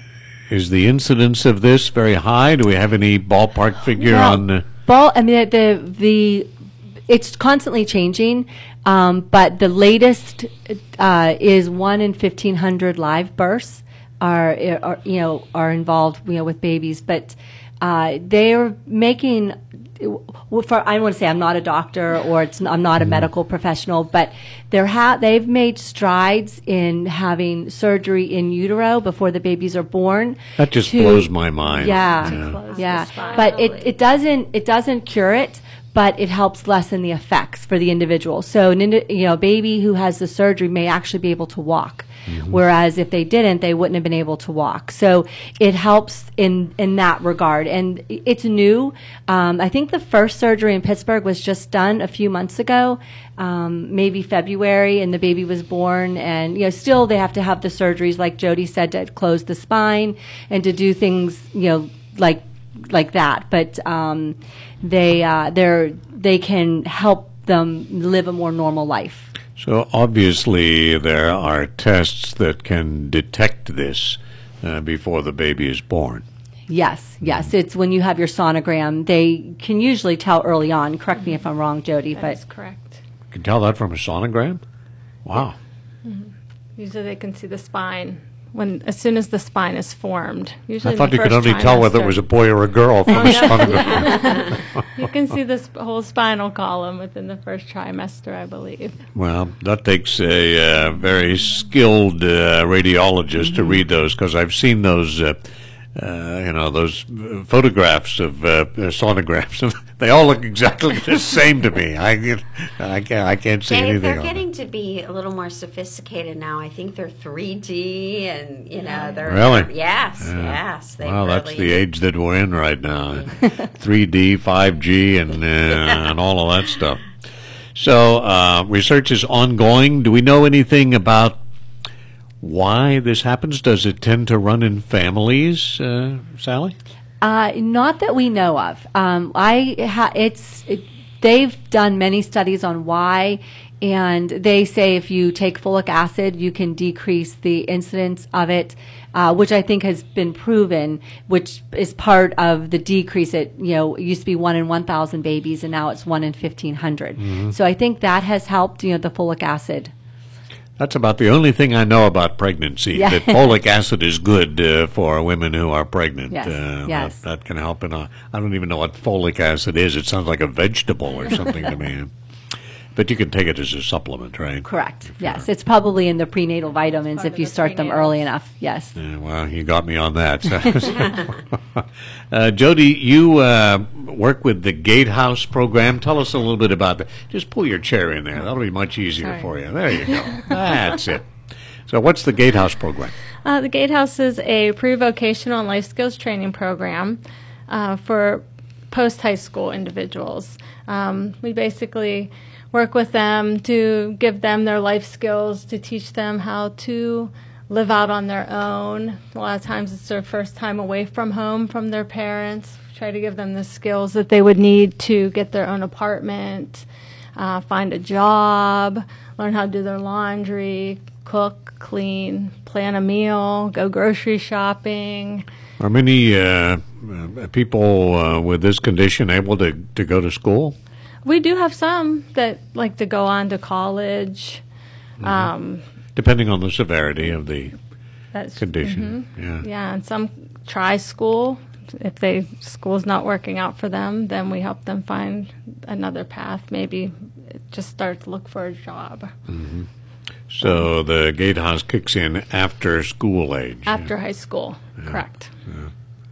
is the incidence of this very high? Do we have any ballpark figure Well, on the? Ball, I mean, the, the, it's constantly changing, um, but the latest uh, is one in fifteen hundred live births are, are, you know, are involved, you know, with babies, but uh, they are making, for, I don't want to say I'm not a doctor or it's, I'm not a medical professional, but they're ha- they've made strides in having surgery in utero before the babies are born. That just to- blows my mind. Yeah, Yeah. Close yeah. the spine. But it, it doesn't it doesn't cure it, but it helps lessen the effects for the individual. So an indi- you know, a baby who has the surgery may actually be able to walk, whereas if they didn't, they wouldn't have been able to walk. So it helps in in that regard, and it's new. Um, I think the first surgery in Pittsburgh was just done a few months ago, um, maybe February, and the baby was born. And you know, still they have to have the surgeries, like Jody said, to close the spine and to do things, you know, like like that. But um, they uh, they're they can help them live a more normal life. So obviously there are tests that can detect this uh, before the baby is born. Yes, yes. It's when you have your sonogram, they can usually tell early on. Correct me if I'm wrong, Jody, That but is correct. You can tell that from a sonogram? Wow. Usually they can see the spine when as soon as the spine is formed. Usually I thought the you could first only tell whether it trimester. was a boy or a girl from a sonogram. You can see this whole spinal column within the first trimester, I believe. Well, that takes a uh, very skilled uh, radiologist to read those, because I've seen those, uh, uh, you know, those uh, photographs of uh, sonographs. They all look exactly the same to me. I, get- I can't, I can't see Dave, anything they're on getting it. to be a little more sophisticated now. I think they're three D, and you know they're Really? yes, Yeah. yes. They Wow, that's really, the age that we're in right now. three D, five G, and uh, and all of that stuff. So uh, research is ongoing. Do we know anything about why this happens? Does it tend to run in families, uh, Sally? Uh, not that we know of. Um, I ha- it's it, they've done many studies on why, and they say if you take folic acid, you can decrease the incidence of it, uh, which I think has been proven, which is part of the decrease. It you know it used to be one in one thousand babies, and now it's one in fifteen hundred. So I think that has helped. You know, the folic acid. That's about the only thing I know about pregnancy, Yeah. that folic acid is good uh, for women who are pregnant. Yes, Uh, yes. That, that can help. In a, I don't even know what folic acid is. It sounds like a vegetable or something to me. But you can take it as a supplement, right? Correct. Yes, it's probably in the prenatal vitamins Part if of you the start them prenatals. early enough. Yes. Yeah, well, you got me on that. uh, Jody, you uh, work with the Gatehouse program. Tell us a little bit about that. Just pull your chair in there. That'll be much easier Sorry. for you. There you go. That's it. So what's the Gatehouse program? Uh, the Gatehouse is a pre-vocational and life skills training program uh, for post-high school individuals. Um, we basically work with them to give them their life skills, to teach them how to live out on their own. A lot of times it's their first time away from home from their parents. We try to give them the skills that they would need to get their own apartment, uh, find a job, learn how to do their laundry, cook, clean, plan a meal, go grocery shopping. Are many uh, people uh, with this condition able to, to go to school? We do have some that like to go on to college. Mm-hmm. Um, Depending on the severity of the that's, condition. Mm-hmm. Yeah. Yeah, and some try school. If they school's not working out for them, then we help them find another path. Maybe just start to look for a job. Mm-hmm. So the Gatehouse kicks in after school age. After yeah. high school, yeah. correct. Yeah.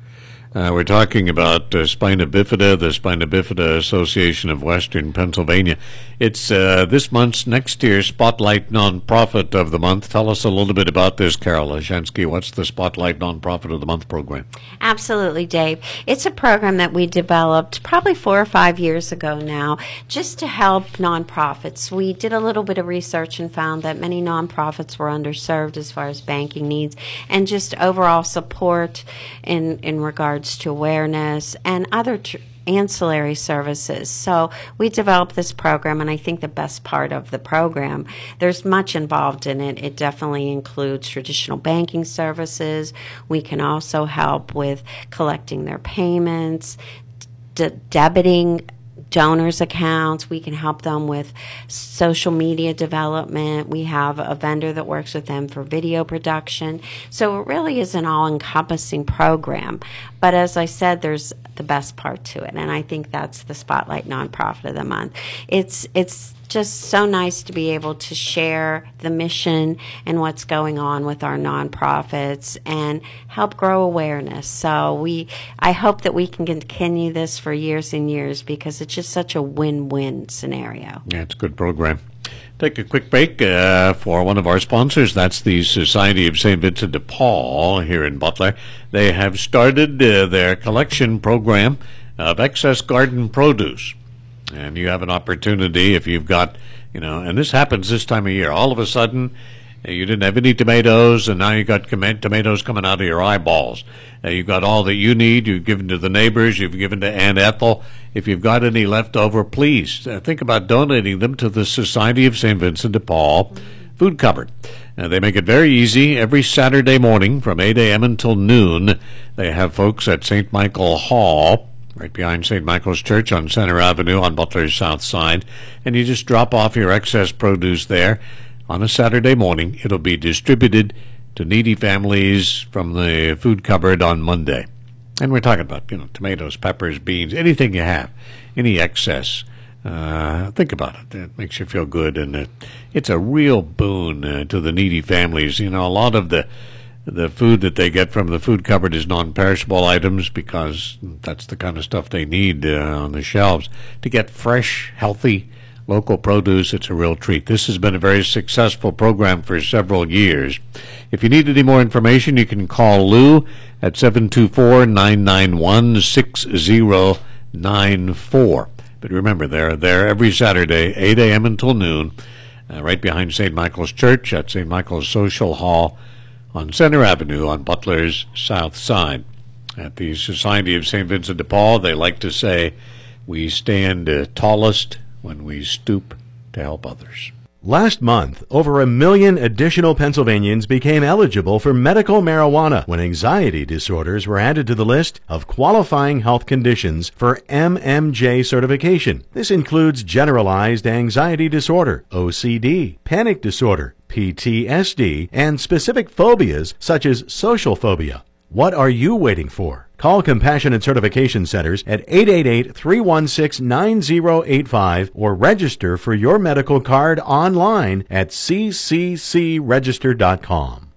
Uh, we're talking about uh, Spina Bifida, the Spina Bifida Association of Western Pennsylvania. It's uh, this month's, next year's Spotlight Nonprofit of the Month. Tell us a little bit about this, Carol Lashansky. What's the Spotlight Nonprofit of the Month program? Absolutely, Dave. It's a program that we developed probably four or five years ago now, just to help nonprofits. We did a little bit of research and found that many nonprofits were underserved as far as banking needs and just overall support in, in regards to awareness and other tr- ancillary services. So we developed this program, and I think the best part of the program, there's much involved in it. It definitely includes traditional banking services. We can also help with collecting their payments, de- debiting donors' accounts. We can help them with social media development. We have a vendor that works with them for video production. So it really is an all-encompassing program. But as I said, there's the best part to it, and I think that's the Spotlight Nonprofit of the Month. It's it's just so nice to be able to share the mission and what's going on with our nonprofits and help grow awareness. So we, I hope that we can continue this for years and years because it's just such a win-win scenario. Yeah, it's a good program. Take a quick break uh, for one of our sponsors. That's the Society of Saint Vincent de Paul here in Butler. They have started uh, their collection program of excess garden produce. And you have an opportunity if you've got, you know, and this happens this time of year. All of a sudden, uh, you didn't have any tomatoes, and now you got com- tomatoes coming out of your eyeballs. Uh, you've got all that you need. You've given to the neighbors. You've given to Aunt Ethel. If you've got any left over, please uh, think about donating them to the Society of Saint Vincent de Paul Food Cupboard. Uh, they make it very easy. Every Saturday morning from eight a.m. until noon, they have folks at Saint Michael Hall, right behind Saint Michael's Church on Center Avenue on Butler's south side, and you just drop off your excess produce there. On a Saturday morning, it'll be distributed to needy families from the food cupboard on Monday. And we're talking about, you know, tomatoes, peppers, beans, anything you have, any excess. Uh, think about it. It makes you feel good, and it, it's a real boon uh, to the needy families. You know, a lot of the The food that they get from the food cupboard is non-perishable items because that's the kind of stuff they need uh, on the shelves. To get fresh, healthy, local produce, it's a real treat. This has been a very successful program for several years. If you need any more information, you can call Lou at seven two four, nine nine one, six zero nine four. But remember, they're there every Saturday, eight a.m. until noon, uh, right behind Saint Michael's Church at Saint Michael's Social Hall on Center Avenue on Butler's south side. At the Society of Saint Vincent de Paul, they like to say, we stand uh, tallest when we stoop to help others. Last month, over a million additional Pennsylvanians became eligible for medical marijuana when anxiety disorders were added to the list of qualifying health conditions for M M J certification. This includes generalized anxiety disorder, O C D, panic disorder, P T S D, and specific phobias such as social phobia. What are you waiting for? Call Compassionate Certification Centers at eight eight eight, three one six, nine zero eight five or register for your medical card online at c c c register dot com.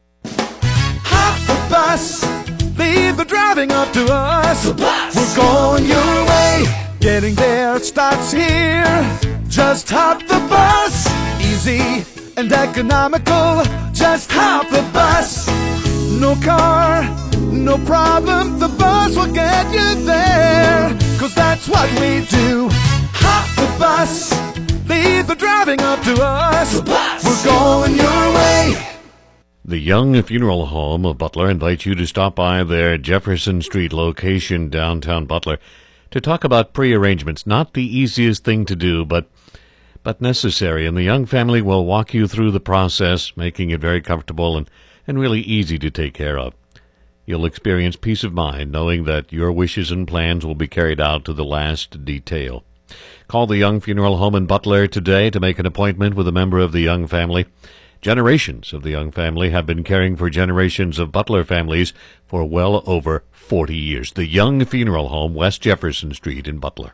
Hop the bus, leave the driving up to us. The bus. We're going your way, getting there starts here. Just hop the bus, easy and economical. Just hop the bus. no problem, the bus will get you there. Cause that's what we do. Hop the bus, leave the driving up to us. We're going your way. The Young Funeral Home of Butler invites you to stop by their Jefferson Street location downtown Butler to talk about pre-arrangements. Not the easiest thing to do, but but necessary. And the Young family will walk you through the process, making it very comfortable and, and really easy to take care of. You'll experience peace of mind knowing that your wishes and plans will be carried out to the last detail. Call the Young Funeral Home in Butler today to make an appointment with a member of the Young family. Generations of the Young family have been caring for generations of Butler families for well over forty years. The Young Funeral Home, West Jefferson Street in Butler.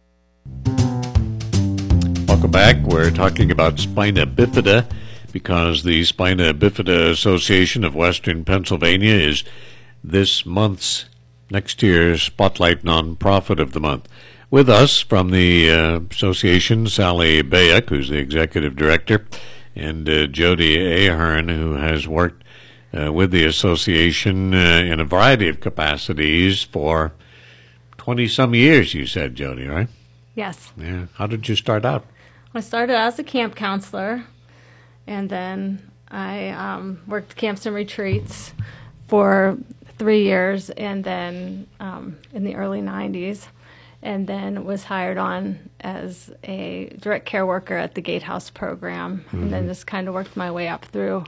Welcome back. We're talking about spina bifida because the Spina Bifida Association of Western Pennsylvania is this month's, next year's Spotlight Nonprofit of the Month. With us from the uh, association, Sally Bayek, who's the executive director, and uh, Jody Ahern, who has worked uh, with the association uh, in a variety of capacities for twenty-some years, you said, Jody, right? Yes. Yeah. How did you start out? I started as a camp counselor, and then I um, worked camps and retreats for three years, and then um, in the early nineties, and then was hired on as a direct care worker at the Gatehouse program, mm-hmm. and then just kind of worked my way up through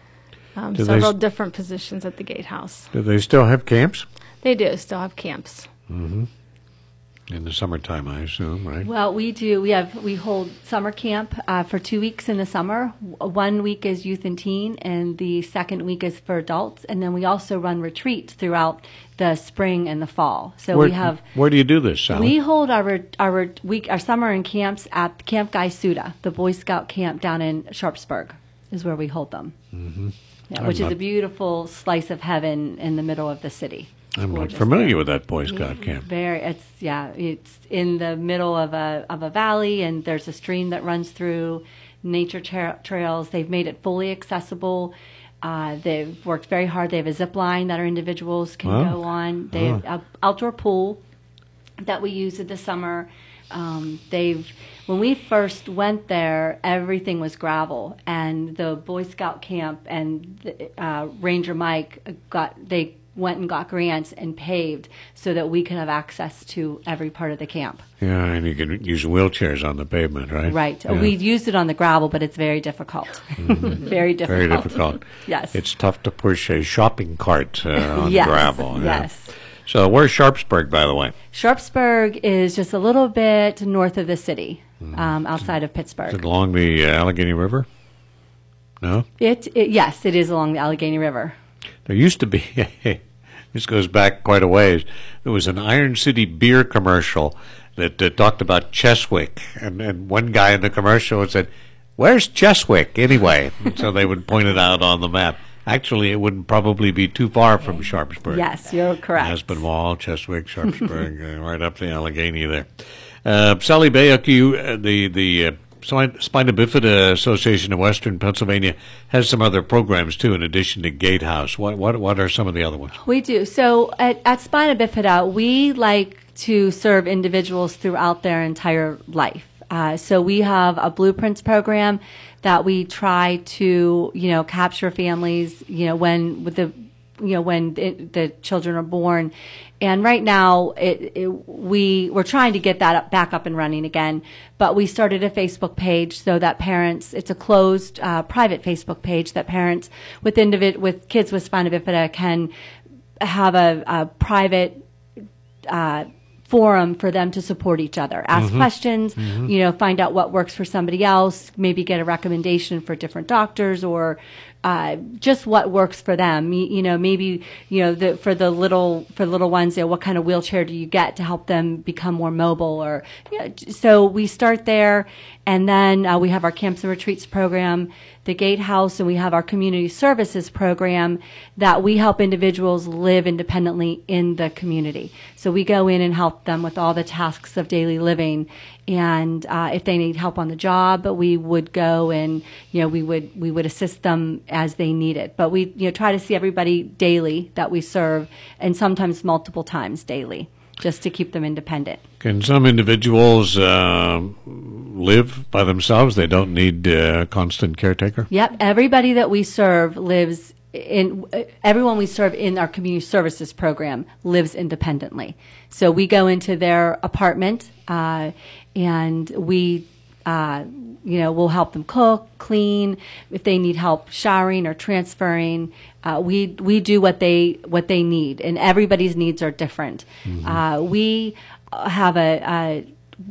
um, several s- different positions at the Gatehouse. Do they still have camps? They do still have camps. Mm-hmm. In the summertime, I assume, right? Well, we do. We have we hold summer camp uh, for two weeks in the summer. One week is youth and teen, and the second week is for adults. And then we also run retreats throughout the spring and the fall. So where, we have. Where do you do this, Sally? We hold our our week our summer in camps at Camp Guy Suda, the Boy Scout camp down in Sharpsburg, is where we hold them. Mm-hmm. Yeah, which is a beautiful slice of heaven in the middle of the city. I'm not familiar with that Boy Scout camp. Very, it's yeah, it's in the middle of a of a valley, and there's a stream that runs through. Nature tra- trails. They've made it fully accessible. Uh, they've worked very hard. They have a zip line that our individuals can oh. go on. They oh. have an outdoor pool that we use in the summer. Um, they've when we first went there, everything was gravel, and the Boy Scout camp and the, uh, Ranger Mike got they. went and got grants and paved so that we could have access to every part of the camp. Yeah, and you can use wheelchairs on the pavement, right? Right. Yeah. We've used it on the gravel, but it's very difficult. Mm-hmm. very difficult. Very difficult. Yes. It's tough to push a shopping cart uh, on yes. gravel. Yeah. Yes. So where's Sharpsburg, by the way? Sharpsburg is just a little bit north of the city, mm-hmm. um, outside of Pittsburgh. Is it along the uh, Allegheny River? No? It, it yes, it is along the Allegheny River. There used to be, this goes back quite a ways, there was an Iron City beer commercial that uh, talked about Cheswick. And, and one guy in the commercial said, where's Cheswick anyway? And so they would point it out on the map. Actually, it wouldn't probably be too far from Sharpsburg. Yes, you're correct. Aspinwall, Cheswick, Sharpsburg, uh, right up the Allegheny there. Uh, Sally Bayek, you, uh, the, the uh, Spina Bifida Association of Western Pennsylvania has some other programs too, in addition to Gatehouse. What what what are some of the other ones? We do. So at, at Spina Bifida, we like to serve individuals throughout their entire life. Uh, so we have a Blueprints program that we try to, you know, capture families, you know, when with the you know, when it, the children are born. And right now, it, it, we, we're trying to get that up, back up and running again. But we started a Facebook page so that parents, it's a closed, uh, private Facebook page that parents with individ, with kids with spina bifida can have a, a private uh, forum for them to support each other, ask mm-hmm. questions, mm-hmm. you know, find out what works for somebody else, maybe get a recommendation for different doctors or uh, just what works for them. You, you know, maybe, you know, the, for the little, for little ones, you know, what kind of wheelchair do you get to help them become more mobile or, you know, so we start there and then uh, we have our camps and retreats program the Gatehouse, and we have our community services program that we help individuals live independently in the community. So we go in and help them with all the tasks of daily living. And uh, if they need help on the job, we would go and, you know, we would we would assist them as they need it. But we, you know, try to see everybody daily that we serve, and sometimes multiple times daily, just to keep them independent. Can some individuals uh, live by themselves? They don't need a uh, constant caretaker? Yep. Everybody that we serve lives in, uh, everyone we serve in our community services program lives independently. So we go into their apartment uh, and we, uh, you know, we'll help them cook, clean, if they need help showering or transferring. Uh, we we do what they what they need, and everybody's needs are different. Mm-hmm. Uh, we have a, a,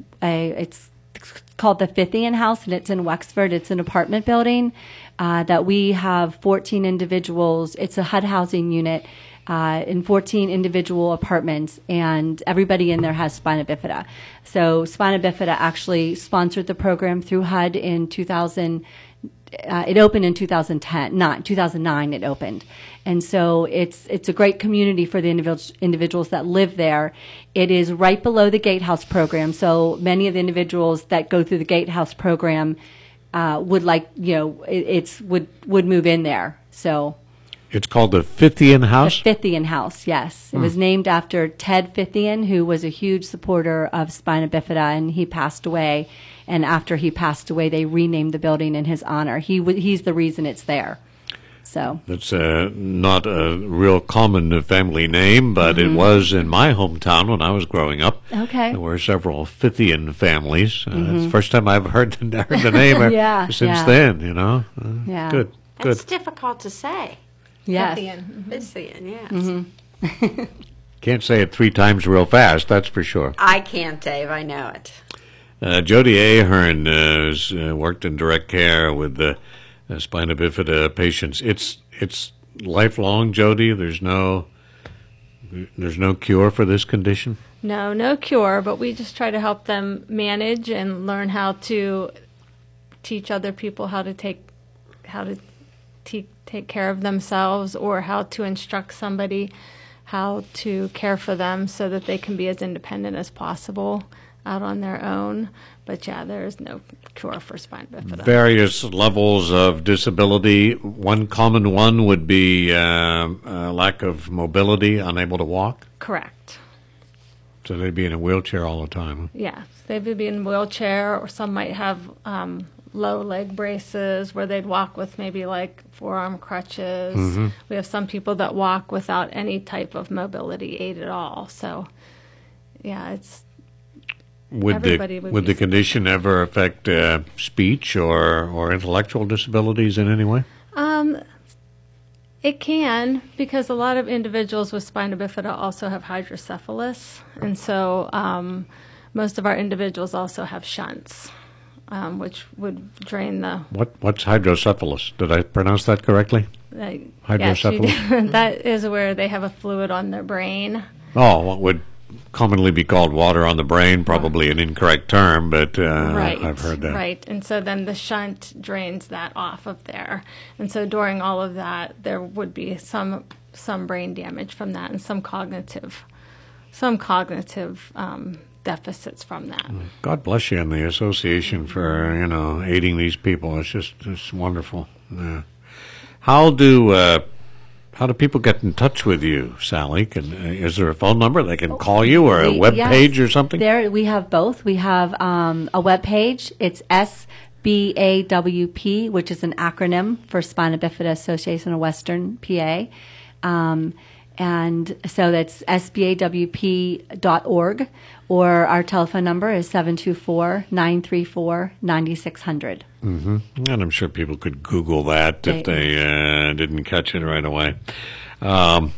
a it's called the Fithian House, and it's in Wexford. It's an apartment building uh, that we have fourteen individuals. It's a H U D housing unit uh, in fourteen individual apartments, and everybody in there has spina bifida. So spina bifida actually sponsored the program through H U D in two thousand. Uh, it opened in two thousand ten, not two thousand nine. It opened, and so it's it's a great community for the individuals individuals that live there. It is right below the Gatehouse program, so many of the individuals that go through the Gatehouse program uh, would like you know it, it's would would move in there. So it's called the Fithian House. The Fithian House, yes. It mm. was named after Ted Fithian, who was a huge supporter of spina bifida, and he passed away. And after he passed away, they renamed the building in his honor. He w- he's the reason it's there. So that's uh, not a real common family name, but mm-hmm. it was in my hometown when I was growing up. Okay, there were several Fithian families. Uh, mm-hmm. It's the first time I've heard the, heard the name yeah, since yeah. then. You know, uh, yeah, good, good. That's difficult to say. Yes, Fithian, Fithian, yes. Mm-hmm. Can't say it three times real fast. That's for sure. I can't, Dave. I know it. Uh, Jody Ahern uh, has uh, worked in direct care with the uh, spina bifida patients. It's it's lifelong, Jody. There's no there's no cure for this condition. No, no cure, but we just try to help them manage and learn how to teach other people how to take how to te- take care of themselves, or how to instruct somebody how to care for them so that they can be as independent as possible out on their own. But yeah, there is no cure for spina bifida. Various levels of disability. One common one would be uh, uh, lack of mobility, unable to walk. Correct. So they'd be in a wheelchair all the time. Yeah, they would be in a wheelchair, or some might have um, low leg braces where they'd walk with maybe like forearm crutches. Mm-hmm. We have some people that walk without any type of mobility aid at all. So yeah, it's Would the would, would the condition ever affect uh, speech or, or intellectual disabilities in any way? Um, it can, because a lot of individuals with spina bifida also have hydrocephalus, and so um, most of our individuals also have shunts, um, which would drain the. What what's hydrocephalus? Did I pronounce that correctly? Uh, hydrocephalus. Yes, that is where they have a fluid on their brain. Oh, what would commonly be called water on the brain, probably an incorrect term, but uh, right, I've heard that. Right, and so then the shunt drains that off of there. And so during all of that, there would be some some brain damage from that, and some cognitive, some cognitive um, deficits from that. God bless you and the association for, you know, aiding these people. It's just it's wonderful. Yeah. How do... Uh, How do people get in touch with you, Sally? Can, uh, is there a phone number they can call you, or a web yes, page or something? There we have both. We have um, a web page. It's S B A W P, which is an acronym for Spina Bifida Association of Western P A. Um, and so that's S B A W P dot org, or our telephone number is seven two four, nine three four, nine six zero zero. Mm-hmm. And I'm sure people could Google that if they uh, didn't catch it right away. Um,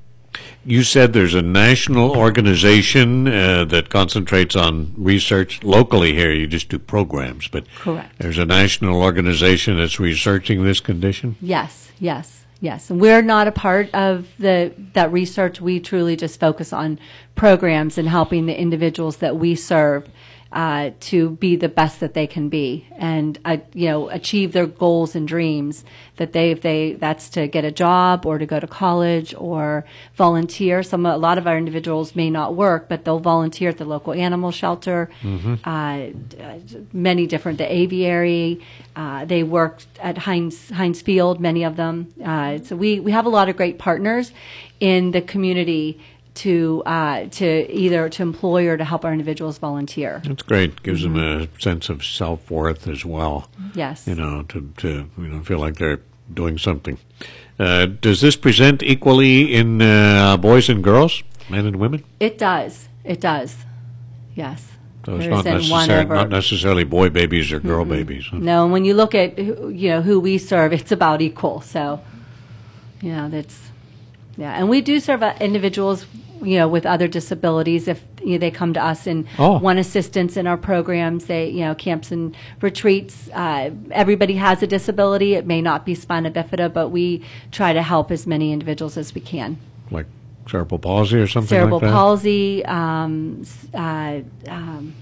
you said there's a national organization uh, that concentrates on research. Locally here, you just do programs, but correct. There's a national organization that's researching this condition? Yes, yes, yes. And we're not a part of the that research. We truly just focus on programs and helping the individuals that we serve uh, to be the best that they can be, and uh, you know, achieve their goals and dreams. That they, if they, that's to get a job or to go to college or volunteer. Some, a lot of our individuals may not work, but they'll volunteer at the local animal shelter. Mm-hmm. Uh, many different, the aviary. Uh, they work at Heinz Heinz Field. Many of them. Uh, so we we have a lot of great partners in the community to uh, to either to employ or to help our individuals volunteer. That's great. Gives mm-hmm. them a sense of self-worth as well. Yes. You know, to, to you know feel like they're doing something. Uh, does this present equally in uh, boys and girls, men and women? It does. It does. Yes. So it's not, necessary, not necessarily boy babies or girl mm-hmm. babies. Huh? No, and when you look at who, you know who we serve, it's about equal. So, you know, that's yeah, and we do serve uh, individuals, you know, with other disabilities. If you know, they come to us and oh. want assistance in our programs, they you know camps and retreats. Uh, everybody has a disability. It may not be spina bifida, but we try to help as many individuals as we can. Like cerebral palsy or something cerebral like that? palsy, um, uh, um,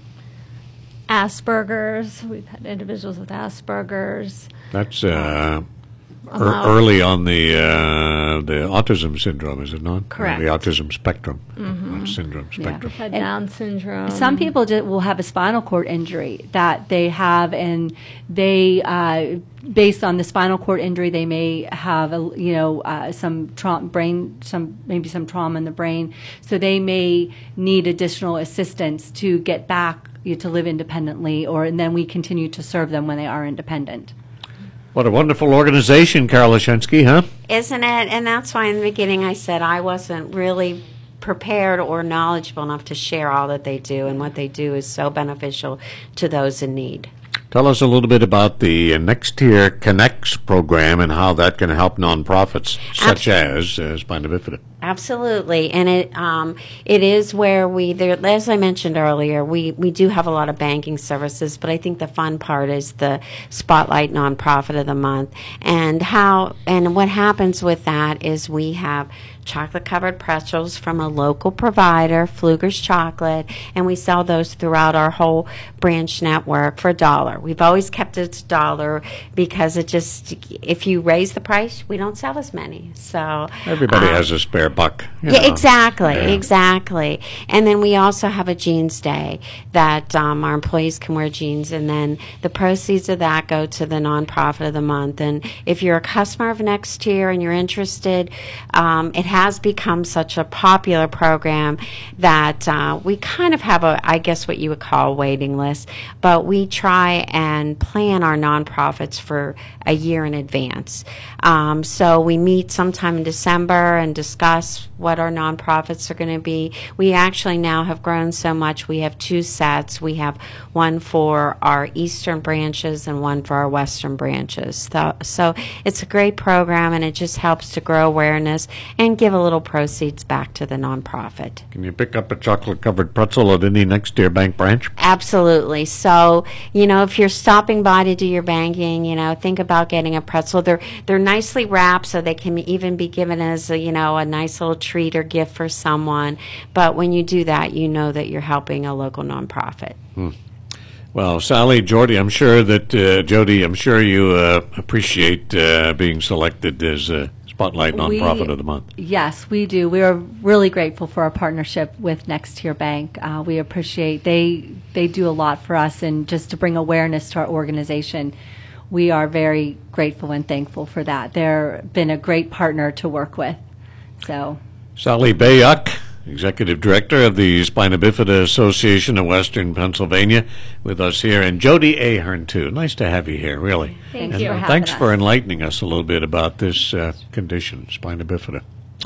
Asperger's. We've had individuals with Asperger's. That's uh, er, early on the uh, the autism syndrome, is it not? Correct. Or the autism spectrum. Mm-hmm. Syndrome spectrum. Yeah. Had Down syndrome. Some people just will have a spinal cord injury that they have, and they, uh, based on the spinal cord injury, they may have, a, you know, uh, some tra- brain, some maybe some trauma in the brain. So they may need additional assistance to get back you know, to live independently, or and then we continue to serve them when they are independent. What a wonderful organization, Carol Leszczynski, huh? Isn't it? And that's why in the beginning I said I wasn't really prepared or knowledgeable enough to share all that they do, and what they do is so beneficial to those in need. Tell us a little bit about the uh, Next Tier Connects program and how that can help nonprofits such as uh, Spina Bifida. Absolutely, and it um, it is where we, there, as I mentioned earlier, we, we do have a lot of banking services, but I think the fun part is the Spotlight Nonprofit of the Month, and how and what happens with that is we have chocolate-covered pretzels from a local provider, Pfluger's Chocolate, and we sell those throughout our whole branch network for a dollar. We've always kept it a dollar because it just, if you raise the price, we don't sell as many. So everybody um, has a spare buck. Yeah, know. exactly, yeah. exactly. And then we also have a jeans day that um, our employees can wear jeans, and then the proceeds of that go to the nonprofit of the month. And if you're a customer of Next Tier and you're interested, um, it has become such a popular program that uh, we kind of have a, I guess what you would call a waiting list, but we try and plan our nonprofits for a year in advance. Um, so we meet sometime in December and discuss what our nonprofits are going to be. We actually now have grown so much, we have two sets. We have one for our eastern branches and one for our western branches. So, so it's a great program, and it just helps to grow awareness and give a little proceeds back to the nonprofit. Can you pick up a chocolate-covered pretzel at any Next Tier Bank branch? Absolutely. So, you know, if you're stopping by to do your banking, you know, think about getting a pretzel. They're they're nicely wrapped, so they can even be given as a, you know, a nice little treat or gift for someone. But when you do that, you know that you're helping a local nonprofit. Hmm. Well, Sally, Jordy, I'm sure that, uh, Jody, I'm sure you uh, appreciate uh, being selected as a Spotlight Nonprofit we, of the Month. Yes, we do. We are really grateful for our partnership with Next Tier Bank. Uh, we appreciate, they, they do a lot for us, and just to bring awareness to our organization, we are very grateful and thankful for that. They've been a great partner to work with. So, Sally Bayuk, Executive Director of the Spina Bifida Association of Western Pennsylvania, with us here, and Jody Ahern, too. Nice to have you here, really. Thank and you. uh, For thanks us. for enlightening us a little bit about this uh, condition, Spina Bifida.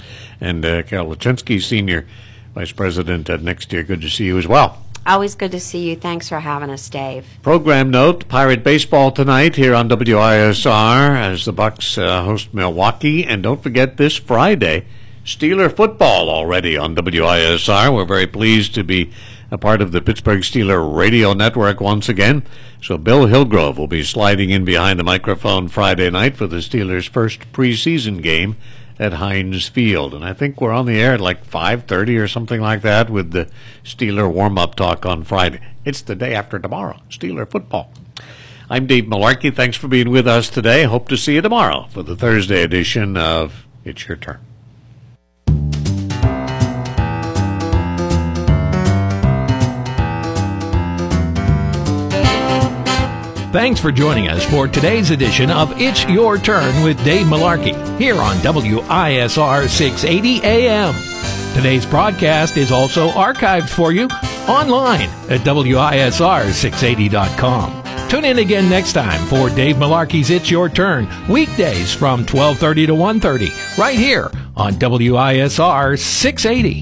And uh, Carol Leszczynski, Senior Vice President at Next Tier, good to see you as well. Always good to see you. Thanks for having us, Dave. Program note, Pirate Baseball tonight here on W I S R as the Bucks uh, host Milwaukee. And don't forget this Friday, Steeler football already on W I S R. We're very pleased to be a part of the Pittsburgh Steeler radio network once again. So Bill Hillgrove will be sliding in behind the microphone Friday night for the Steelers' first preseason game at Heinz Field. And I think we're on the air at like five thirty or something like that with the Steeler warm-up talk on Friday. It's the day after tomorrow, Steeler football. I'm Dave Malarkey. Thanks for being with us today. Hope to see you tomorrow for the Thursday edition of It's Your Turn. Thanks for joining us for today's edition of It's Your Turn with Dave Malarkey here on W I S R six eighty A M. Today's broadcast is also archived for you online at W I S R six eighty dot com. Tune in again next time for Dave Malarkey's It's Your Turn, weekdays from twelve thirty to one thirty, right here on W I S R six eighty.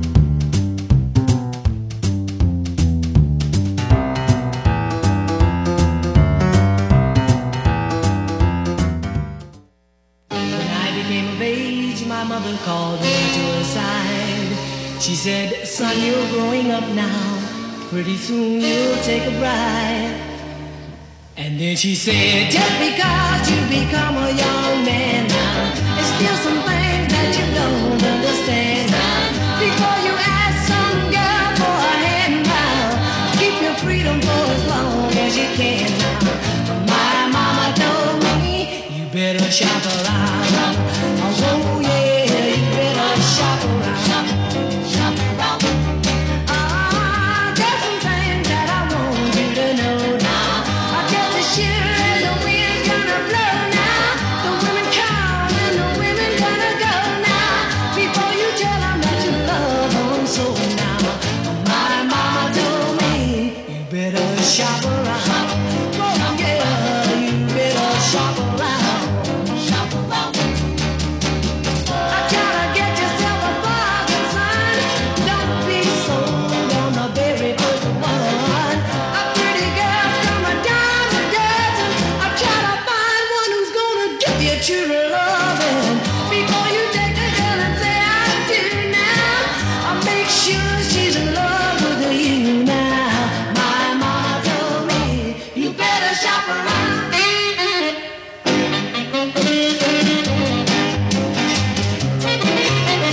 Called me to her side. She said, son, you're growing up now. Pretty soon you'll take a bride. And then she said, just because you become a young man now, there's still some things that you don't understand now. Before you ask some girl for a hand now, keep your freedom for as long as you can now. My mama told me, you better shop around. Oh yeah, you better shop